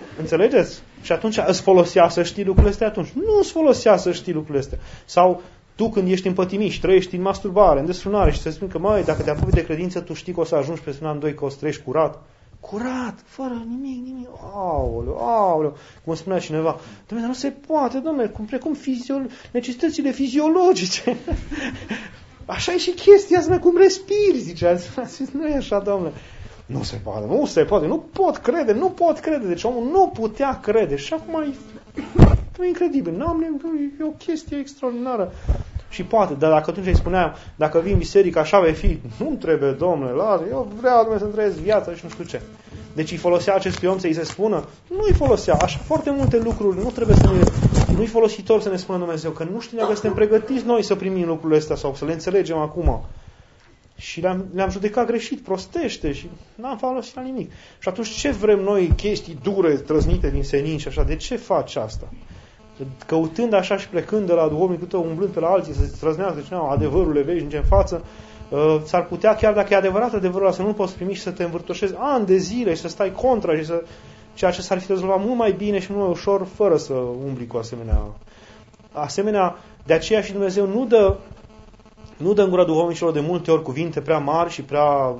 înțelegeți? Și atunci îți folosea să știi lucrurile astea atunci. Nu îți folosea să știi lucrurile astea. Sau Tu când ești împătimit și trăiești în masturbare, în desfrânare și să spun că, măi, dacă te apropii de credință, tu știi că o să ajungi peste un an, doi, că o să trăiești curat. Curat, fără nimic, nimic. Aoleu, aoleu. Cum spunea cineva, dom'le, nu se poate, dom'le, cum precum fiziolo- necesitățile fiziologice. Așa e și chestia asta, cum respiri, zicea. Nu e așa, dom'le. Nu se poate, nu se poate, nu pot crede, nu pot crede. Deci omul nu putea crede. Și acum e, e incredibil. N-am, e o chestie extraordinară. Și poate, dar dacă atunci îi spuneam, dacă vin în biserică, așa vei fi, nu trebuie, domnule, lasă, eu vreau, domnule, să-mi trăiesc viața și nu știu ce. Deci îi folosea acestui om să-i se spună? Nu îi folosea. Așa foarte multe lucruri, nu trebuie să ne, nu-i folositor să ne spună Dumnezeu, că nu știm dacă suntem pregătiți noi să primim lucrurile astea sau să le înțelegem acum. Și le-am, le-am judecat greșit, prostește și n-am folosit la nimic. Și atunci ce vrem noi, chestii dure, trăznite din senin și așa, de ce faci asta? Căutând așa și plecând de la duhovnicul tău, umblând pe la alții, să-ți trăznească cineva adevărurile veșnice în față, uh, s-ar putea, chiar dacă e adevărat adevărul ăla, să nu poți primi și să te învârtoșezi ani de zile și să stai contra și să... ceea ce s-ar fi rezolvat mult mai bine și mult mai ușor, fără să umbli cu asemenea... Asemenea, de aceea și Dumnezeu nu dă, nu dă în gura duhovnicilor de multe ori cuvinte prea mari și prea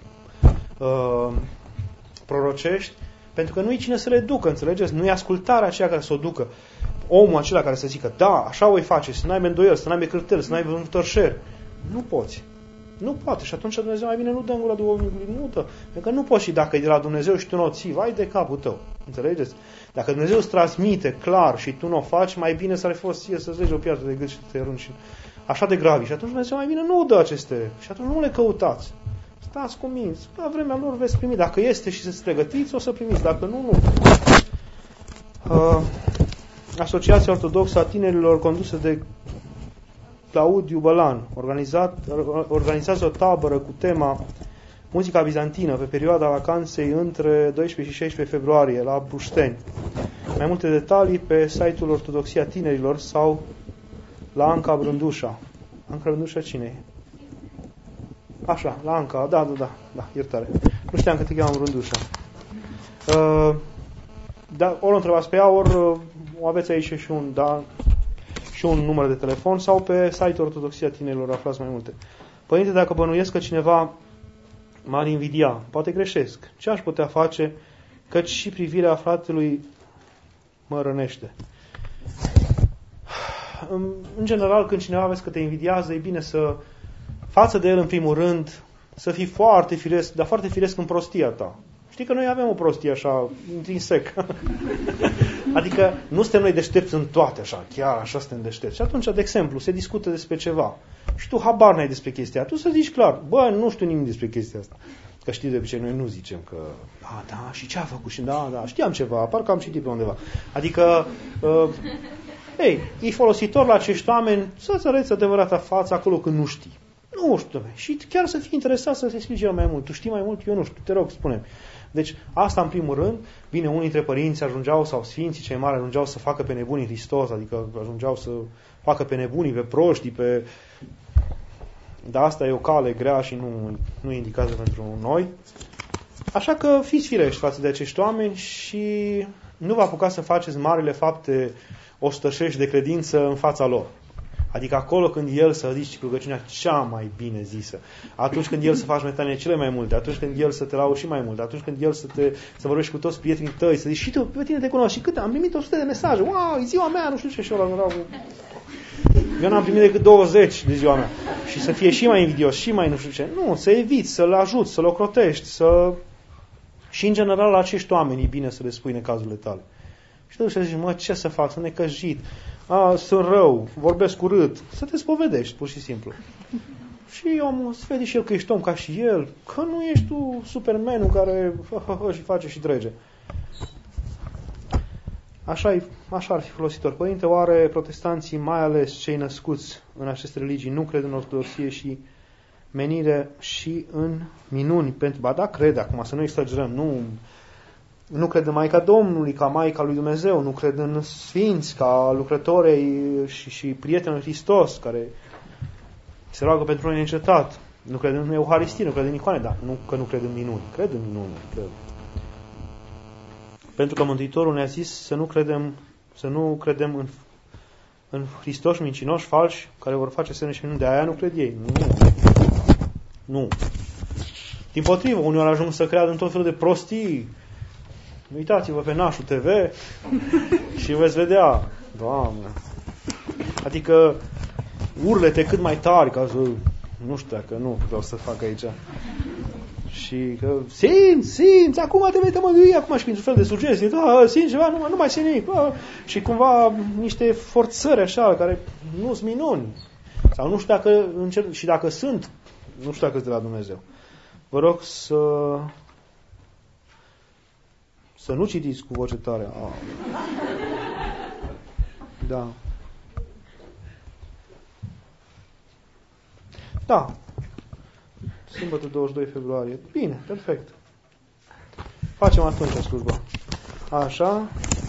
uh, prorocești, pentru că nu-i cine să le ducă, înțelegeți? Nu-i ascultarea aceea care să o ducă. Omul acela care să zică, da, așa o face, să n-aibă îndoieli, să n-aibă cârteli, să n-aibă întorșeri. Nu poți. Nu poate. Și atunci Dumnezeu mai bine nu dă în gura duhovnicului, nu dă. Pentru că nu poți și dacă e de la Dumnezeu și tu nu o ții, vai de capul tău. Înțelegeți? Dacă Dumnezeu îți transmite clar și tu nu o faci, mai bine s-ar fi fost ție să-ți legi o piatră de gât și te arunci așa de gravi. Și atunci Dumnezeu mai bine nu dă aceste. Și atunci nu le căutați. Stați cu minți. La vremea lor veți primi. Dacă este și să-ți pregătiți, o să primiți. Dacă nu, nu. Uh, Asociația Ortodoxă a Tinerilor, condusă de Claudiu Bălan, organizat, organizează o tabără cu tema muzica bizantină pe perioada vacanței între doisprezece și șaisprezece februarie la Bușteni. Mai multe detalii pe site-ul Ortodoxia Tinerilor sau la Anca Brândușa. Anca Brândușa cine e? Așa, la Anca, da, da, da, da, iertare. Nu știam că te cheamă Brândușa. Uh, da, ori o întrebați pe ea, ori uh, o aveți aici și un, da, și un număr de telefon sau pe site-ul Ortodoxia Tinerilor aflați mai multe. Părinte, dacă bănuiesc că cineva m-ar invidia, poate greșesc. Ce aș putea face? Căci și privirea fratelui mă rănește. În general, când cineva vezi că te invidiază, e bine să, față de el în primul rând, să fii foarte firesc, dar foarte firesc în prostia ta. Știi că noi avem o prostie așa, intrinsec. Adică nu suntem noi deștepți în toate așa, chiar așa suntem deștepți. Și atunci, de exemplu, se discută despre ceva și tu habar n-ai despre chestia. Tu să zici clar, bă, nu știu nimic despre chestia asta. Că știi, de obicei noi nu zicem că, da, da, și ce a făcut? Și da, da, știam ceva, parcă am citit pe undeva. Adică, uh, ei, e folositor la acești oameni să-ți arăți adevărata față acolo când nu știi. Nu știu, și chiar să fii interesat să se explice mai mult. Tu știi mai mult, eu nu știu, te rog, spune-mi. Deci, asta în primul rând, bine, unii dintre părinți ajungeau, sau sfinții cei mari ajungeau să facă pe nebunii Hristos, adică ajungeau să facă pe nebunii, pe proștii, pe... Dar asta e o cale grea și nu, nu indicați pentru noi. Așa că fiți firești față de acești oameni și nu vă apucați să faceți marile fapte ostășești de credință în fața lor. Adică acolo când el să zici rugăciunea cea mai bine zisă, atunci când el să faci metanie cele mai multe, atunci când el să te laude și mai mult, atunci când el să te să vorbești cu toți prietenii tăi, să zici și tu, pe tine te cunosc și câte? Am primit o sută de mesaje, wow, e ziua mea, nu știu ce, și ăla vreau. Eu n-am primit decât douăzeci de ziua mea. Și să fie și mai invidios, și mai nu știu ce. Nu, să eviți, să-l ajuți, să-l ocrotești, să... Și în general la acești oameni e bine să le spui necazurile tale. Și tu să zici, mă, ce să fac, să necăjit, a, sunt rău, vorbesc urât, să te spovedești, pur și simplu. Și omul să vede și el că ești om ca și el, că nu ești tu Supermanul care hă, hă, hă, și face și trece. Așa, așa ar fi folositor. Părinte, oare protestanții, mai ales cei născuți în aceste religii, nu cred în ortodoxie și menire și în minuni? Pentru, ba da, cred, acum să nu exagerăm, nu... Nu cred în Maica Domnului ca Maica lui Dumnezeu, nu cred în sfinți ca lucrătorii și, și prietenii lui Hristos care se roagă pentru noi neîncetat. Nu cred în Euharistie, nu cred în icoane, dar nu că nu cred în minuni. Cred în minuni. Cred. Pentru că Mântuitorul ne-a zis să nu credem, să nu credem în, în Hristoși mincinoși, falși, care vor face semne și minuni. De aia nu cred ei. Nu. Nu. Dimpotrivă, unii ori ajung să creadă în tot felul de prostii. Uitați-vă pe Nașul T V și veți vedea. Doamne. Adică urlete cât mai tari, ca să... Nu știu dacă nu vreau să fac aici. Și că simți, simți, acum te vei tămădui, acum și printr-un fel de sugestie, da, simți ceva, nu, nu mai simți nimic. Da. Și cumva niște forțări așa, care nu sunt minuni. Sau nu știu dacă, încerc, și dacă sunt, nu știu dacă sunt de la Dumnezeu. Vă rog să să nu citiți cu voce tare. Ah. Da. Da. Sâmbătă douăzeci și doi februarie. Bine, perfect. Facem atunci slujba. Așa.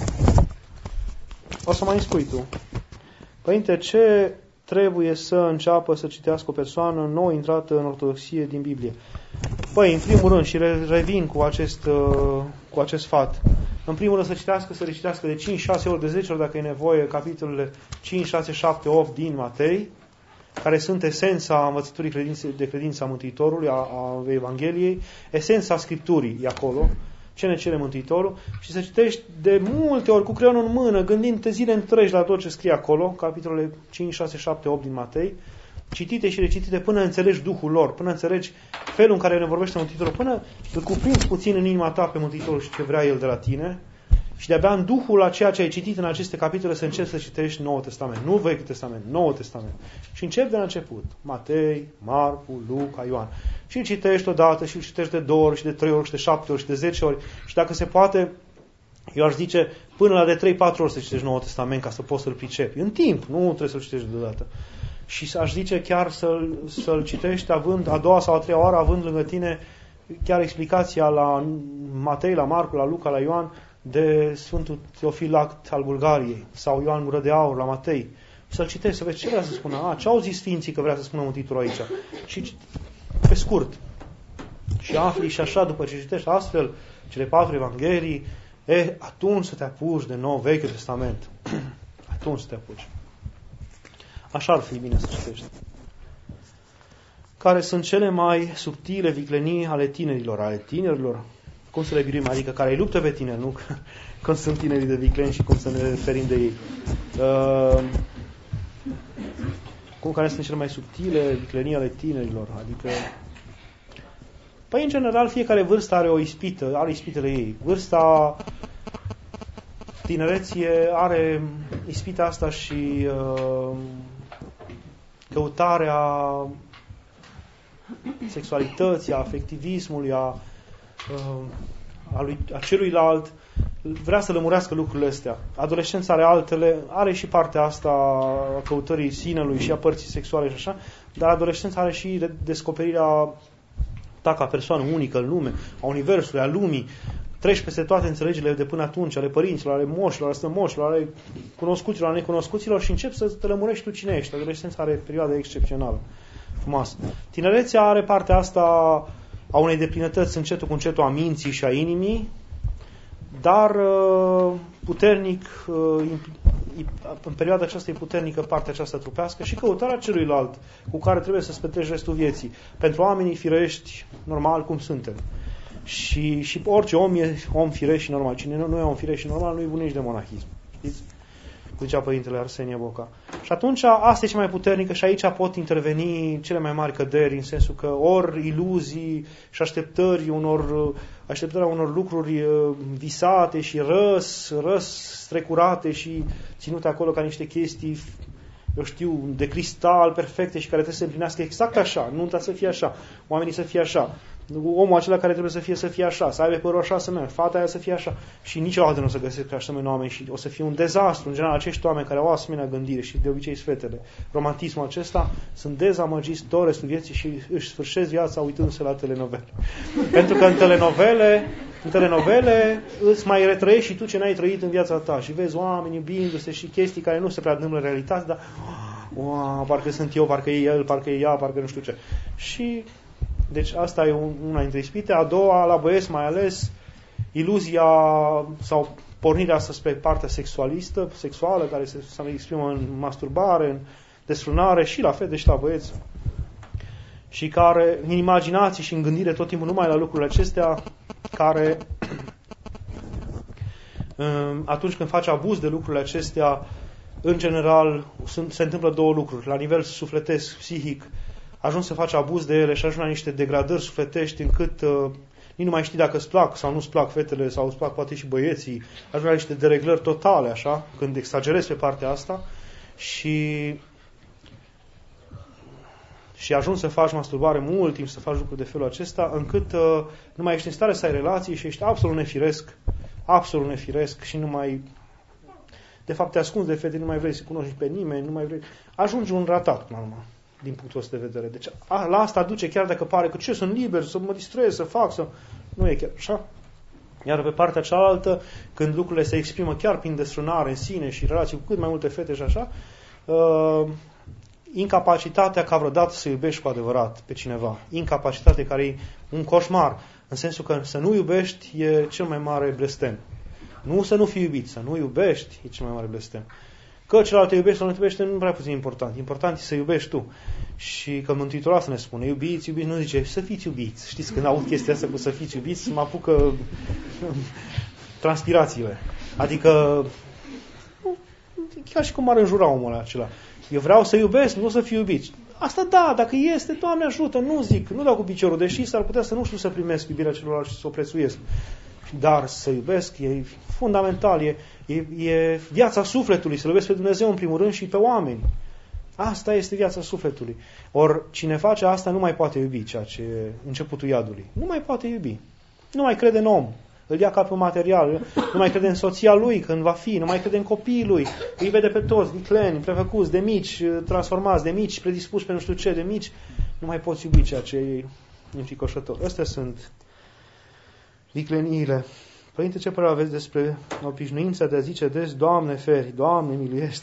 O să mai spui tu. Părinte, ce trebuie să înceapă să citească o persoană nou intrată în ortodoxie din Biblie? Păi, în primul rând, și revin cu acest, cu acest sfat. În primul rând să citească, să recitească de cinci șase ori, de zece ori, dacă e nevoie, capitolele cinci, șase, șapte, opt din Matei, care sunt esența învățăturii de credință a Mântuitorului, a, a Evangheliei, esența Scripturii e acolo, ce ne cere Mântuitorul, și să citești de multe ori cu creionul în mână, gândind-te zile întregi la tot ce scrie acolo, capitolele cinci, șase, șapte, opt din Matei, citite și recitite până înțelegi Duhul lor, până înțelegi felul în care ne vorbește Mântuitorul, până îl cuprinzi puțin în inima ta pe Mântuitorul și ce vrea El de la tine, și de-abia în Duhul a ceea ce ai citit în aceste capitole să începi să citești Noul Testament. Nu Vechiul Testament, Noul Testament. Și începi de la început. Matei, Marcu, Luca, Ioan. Și îl citești odată, și îl citești de două ori, și de trei ori, și de șapte ori, și de zece ori. Și dacă se poate, eu aș zice, până la de trei patru ori să citești Noul Testament ca să poți să-l pricepi. În timp, nu trebuie să-l citești deodată. Și aș zice chiar să-l, să-l citești având, a doua sau a treia oară, având lângă tine chiar explicația la Matei, la Marcu, la Luca, la Ioan, de Sfântul Teofilact al Bulgariei sau Ioan Gură de Aur la Matei. Să-l citești, să vezi ce vrea să spună. A, ce au zis Sfinții că vrea să spună Mântuitorul aici? Și pe scurt. Și afli și așa, după ce citești astfel cele patru Evanghelii, e, atunci să te apuci de nou Vechiul Testament. Atunci să te apuci. Așa ar fi bine să citești. Care sunt cele mai subtile viclenii ale tinerilor, ale tinerilor? Cum să le biruim? Adică care îi luptă pe tine, nu? Cum sunt tinerii de vicleni și cum să ne ferim de ei. Uh, cum care sunt cele mai subtile viclenii ale tinerilor? Adică, păi, în general, fiecare vârstă are o ispită, are ispitele ei. Vârsta tinereție are ispita asta și uh, căutarea sexualității, a afectivismului, a A, lui, a celuilalt, vrea să lămurească lucrurile astea. Adolescența are altele, are și partea asta a căutării sinelui și a părții sexuale și așa, dar adolescența are și descoperirea ta ca persoană unică în lume, a universului, a lumii. Treci peste toate înțelegerile de până atunci, ale părinților, ale moșilor, ale strămoșilor, ale cunoscuților, ale necunoscuților și începi să te lămurești tu cine ești. Adolescența are perioada excepțională, frumoasă. Tinerețea are partea asta a unei deplinătăți încetul cu încetul a minții și a inimii, dar puternic, în perioada aceasta e puternică partea aceasta trupească și căutarea celuilalt cu care trebuie să-ți petreci restul vieții. Pentru oamenii firești, normal, cum suntem. Și, și orice om e om firești și normal. Cine nu, nu e om firești și normal, nu e bun nici de monahism. Știți? Cum zicea Părintele Arsenie Boca. Și atunci, asta e cea mai puternică și aici pot interveni cele mai mari căderi, în sensul că ori iluzii și așteptări unor, așteptarea unor lucruri visate și răs, răs strecurate și ținute acolo ca niște chestii, eu știu, de cristal perfecte și care trebuie să se împlinească exact așa, nunta să fie așa, oamenii să fie așa, omul acela care trebuie să fie să fie așa, să aibă părul așa, să merg, fata aia să fie așa. Și niciodată nu o să găsesc asemenea oameni și o să fie un dezastru. În general, acești oameni care au asemenea gândire și de obicei fetele, romantismul acesta, sunt dezamăgiți tot restul vieții și își sfârșesc viața uitându-se la telenovele. Pentru că în telenovele, în telenovele îți mai retrăiești și tu ce n-ai trăit în viața ta și vezi oameni iubindu-se și chestii care nu se prea întâmplă în realitate, dar wow, parcă sunt eu, parcă e el, parcă e ea, parcă nu știu ce. Și deci asta e una dintre ispite. A doua, la băieți mai ales, iluzia sau pornirea asta spre partea sexualistă, sexuală, care se, se exprimă în masturbare, în desfrânare și la fete și la băieți, și care, în imaginații și în gândire tot timpul numai la lucrurile acestea, care atunci când faci abuz de lucrurile acestea, în general, sunt, se întâmplă două lucruri. La nivel sufletesc, psihic, ajungi să faci abuz de ele și ajungi la niște degradări sufletești încât uh, nici nu mai știi dacă îți plac sau nu îți plac fetele sau îți plac poate și băieții. Ajungi la niște dereglări totale, așa, când exagerezi pe partea asta și, și ajungi să faci masturbare mult timp, să faci lucruri de felul acesta, încât uh, nu mai ești în stare să ai relații și ești absolut nefiresc, absolut nefiresc și nu mai... De fapt, te ascunzi de fete, nu mai vrei să cunoști pe nimeni, nu mai vrei... Ajungi un ratat, până la urmă, din punctul ăsta de vedere. Deci, a, la asta duce, chiar dacă pare că ce, sunt liber, să mă distrez, să fac, să... Nu e chiar așa. Iar pe partea cealaltă, când lucrurile se exprimă chiar prin desfrânare în sine și relații cu cât mai multe fete și așa, uh, incapacitatea ca vreodată să iubești cu adevărat pe cineva. Incapacitatea care e un coșmar. În sensul că să nu iubești e cel mai mare blestem. Nu să nu fii iubit, să nu iubești e cel mai mare blestem. Că celălalt te iubește sau nu te iubește nu prea puțin important. Important e să iubești tu. Și că Mântuitorul asta ne spune, iubiți, iubiți, nu zice să fiți iubiți. Știți, când aud chestia asta cu să fiți iubiți, mă apucă transpirațiile. Adică, chiar și cum ar înjura omul acela. Eu vreau să iubesc, nu să fiu iubit. Asta da, dacă este, Doamne ajută, nu zic, nu dau cu piciorul, deși s-ar putea să nu știu să primesc iubirea celorlalți și să o prețuiesc. Dar să iubesc e fundamental, e, e, e viața sufletului, să iubesc pe Dumnezeu în primul rând și pe oameni. Asta este viața sufletului. Ori cine face asta nu mai poate iubi, ceea ce e începutul iadului. Nu mai poate iubi. Nu mai crede în om. Îl ia ca pe un material. Nu mai crede în soția lui când va fi. Nu mai crede în copiii lui. Îi vede pe toți, vicleni, prefăcuți, de mici, transformați, de mici, predispuși pe nu știu ce, de mici. Nu mai poți iubi, ceea ce e înfricoșător. Astea sunt vicleniile. Părinte, ce părere aveți despre obișnuința de a zice des, Doamne feri, Doamne miluiește?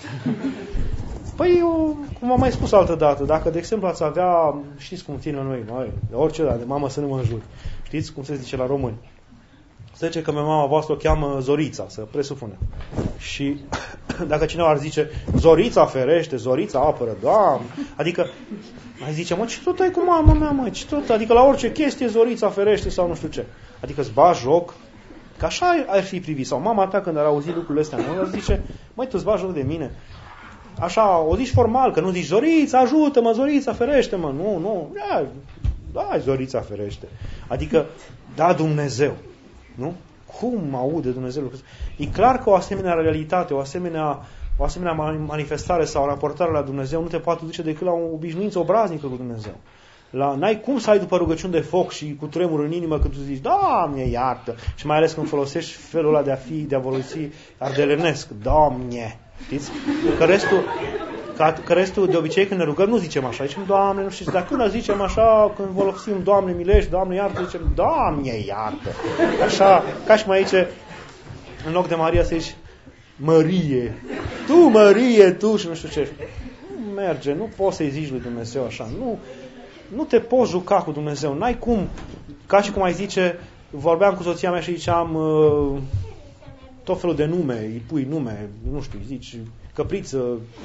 Păi eu, cum am mai spus altă dată, dacă de exemplu ați avea, știți cum țin la noi, noi, de orice dată, de mamă să nu mă înjuri. Știți cum se zice la români? Se zice că mama voastră o cheamă Zorița, să presupunem. Și dacă cineva ar zice, Zorița ferește, Zorița apără, Doamne, adică mai zice, mă, ce tot ai cu mama mea, mă, ce tot, adică la orice chestie Zorița ferește sau nu știu ce. Adică îți bagi joc, că așa ar fi privit. Sau mama ta când ar auzi lucrurile astea, nu ar zice, măi, tu îți bagi joc de mine. Așa, o zici formal, că nu zici, Zorița, ajută-mă, Zorița, ferește-mă. Nu, nu, ia, da, Zorița, ferește. Adică, da, Dumnezeu. Nu? Cum aude Dumnezeu lucrurile? E clar că o asemenea realitate, o asemenea, o asemenea manifestare sau raportare la Dumnezeu nu te poate duce decât la o obișnuință obraznică cu Dumnezeu. La, n-ai cum să ai după rugăciuni de foc și cu tremur în inimă când tu zici, Doamne, iartă. Și mai ales când folosești felul ăla de a fi, de a folosi ardelenesc, Doamne. Știți? Că restul, că, că restul, de obicei, când ne rugăm, nu zicem așa. Zicem, Doamne, nu știu. Dar când zicem așa, când folosim, Doamne, milești, Doamne, iartă, zicem, Doamne, iartă. Așa, ca și mai aici, în loc de Maria, să zici, Mărie. Tu, Mărie, tu și nu știu ce. Nu merge, nu poți să-i zici lui Dumnezeu așa. Nu, nu te poți juca cu Dumnezeu. N-ai cum, ca și cum ai zice, vorbeam cu soția mea și ziceam... Uh, tot felul de nume, îi pui nume, nu știu, îi zici căpriță,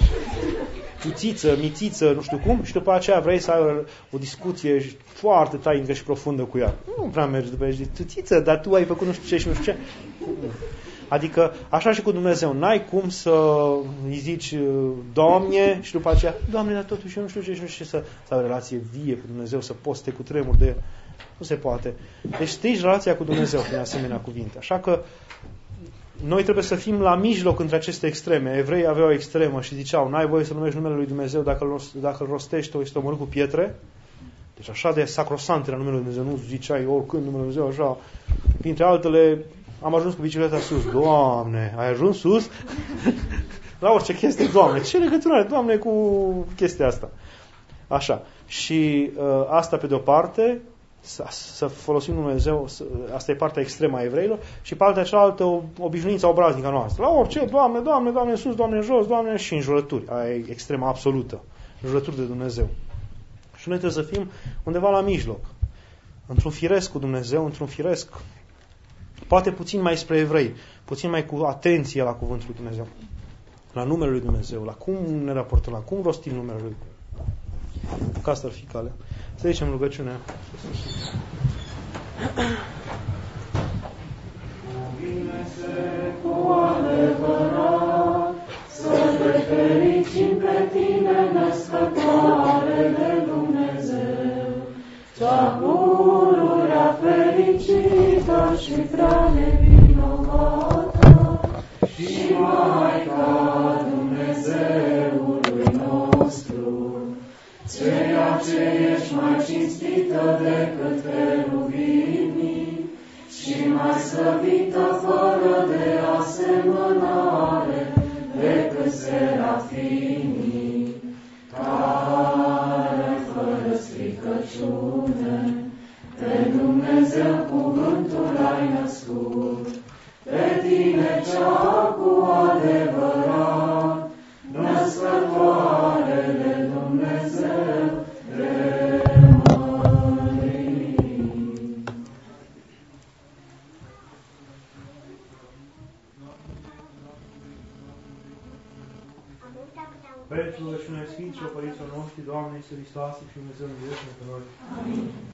puțiță, mițiță, nu știu cum, și după aceea vrei să ai o discuție foarte tainică și profundă cu ea. Nu prea mergi după aceea, zici, tuțiță, dar tu ai făcut nu știu ce și nu știu ce. Adică, așa și cu Dumnezeu, n-ai cum să îi zici, Doamne, și după aceea, Doamne, dar totuși eu nu știu ce și nu știu ce, să, să ai o relație vie cu Dumnezeu, să poți să te cutremuri de el. Nu se poate. Deci strici relația cu Dumnezeu prin asemenea cuvinte. Așa că noi trebuie să fim la mijloc între aceste extreme. Evreii aveau o extremă și ziceau, n-ai voie să numești numele lui Dumnezeu dacă îl, dacă îl rostești, o este omorât cu pietre. Deci așa de sacrosant era numele lui Dumnezeu, nu ziceai oricând numele lui Dumnezeu, așa. Printre altele, am ajuns cu bicicleta sus. Doamne, ai ajuns sus? La orice chestie, Doamne, ce legătură are, Doamne, cu chestia asta? Așa. Și uh, asta pe de o parte, Să, să folosim Dumnezeu, să, asta e partea extremă a evreilor, și partea cealaltă o obișnuință obraznică noastră. La orice, Doamne, Doamne, Doamne sus, Doamne jos, Doamne, și înjurături. Aia e extrema absolută. Înjurături de Dumnezeu. Și noi trebuie să fim undeva la mijloc. Într-un firesc cu Dumnezeu, într-un firesc Poate puțin mai spre evrei, puțin mai cu atenție la cuvântul lui Dumnezeu, la numele lui Dumnezeu, la cum ne raportăm, la cum rostim numele lui. Ca asta ar fi calea. Să zicem rugăciunea. Cu adevărat, să te fericim pe tine, născătoare de Dumnezeu, cea pururea fericită și prea nevinovată, și Maica Dumnezeului nostru, ceea ce ești mai cinstită decât cherubimii, și mai slăvită fără de asemănare decât serafimii, care fără stricăciune pe Dumnezeu cuvântul ai născut, pe tine cea cu adevărat, născătoare de Dumnezeu de mării. Pentru rugăciunea Sfinților Părinților noștri, Doamne Iisuse Hristoase și Dumnezeu în viață pe noi. Amin.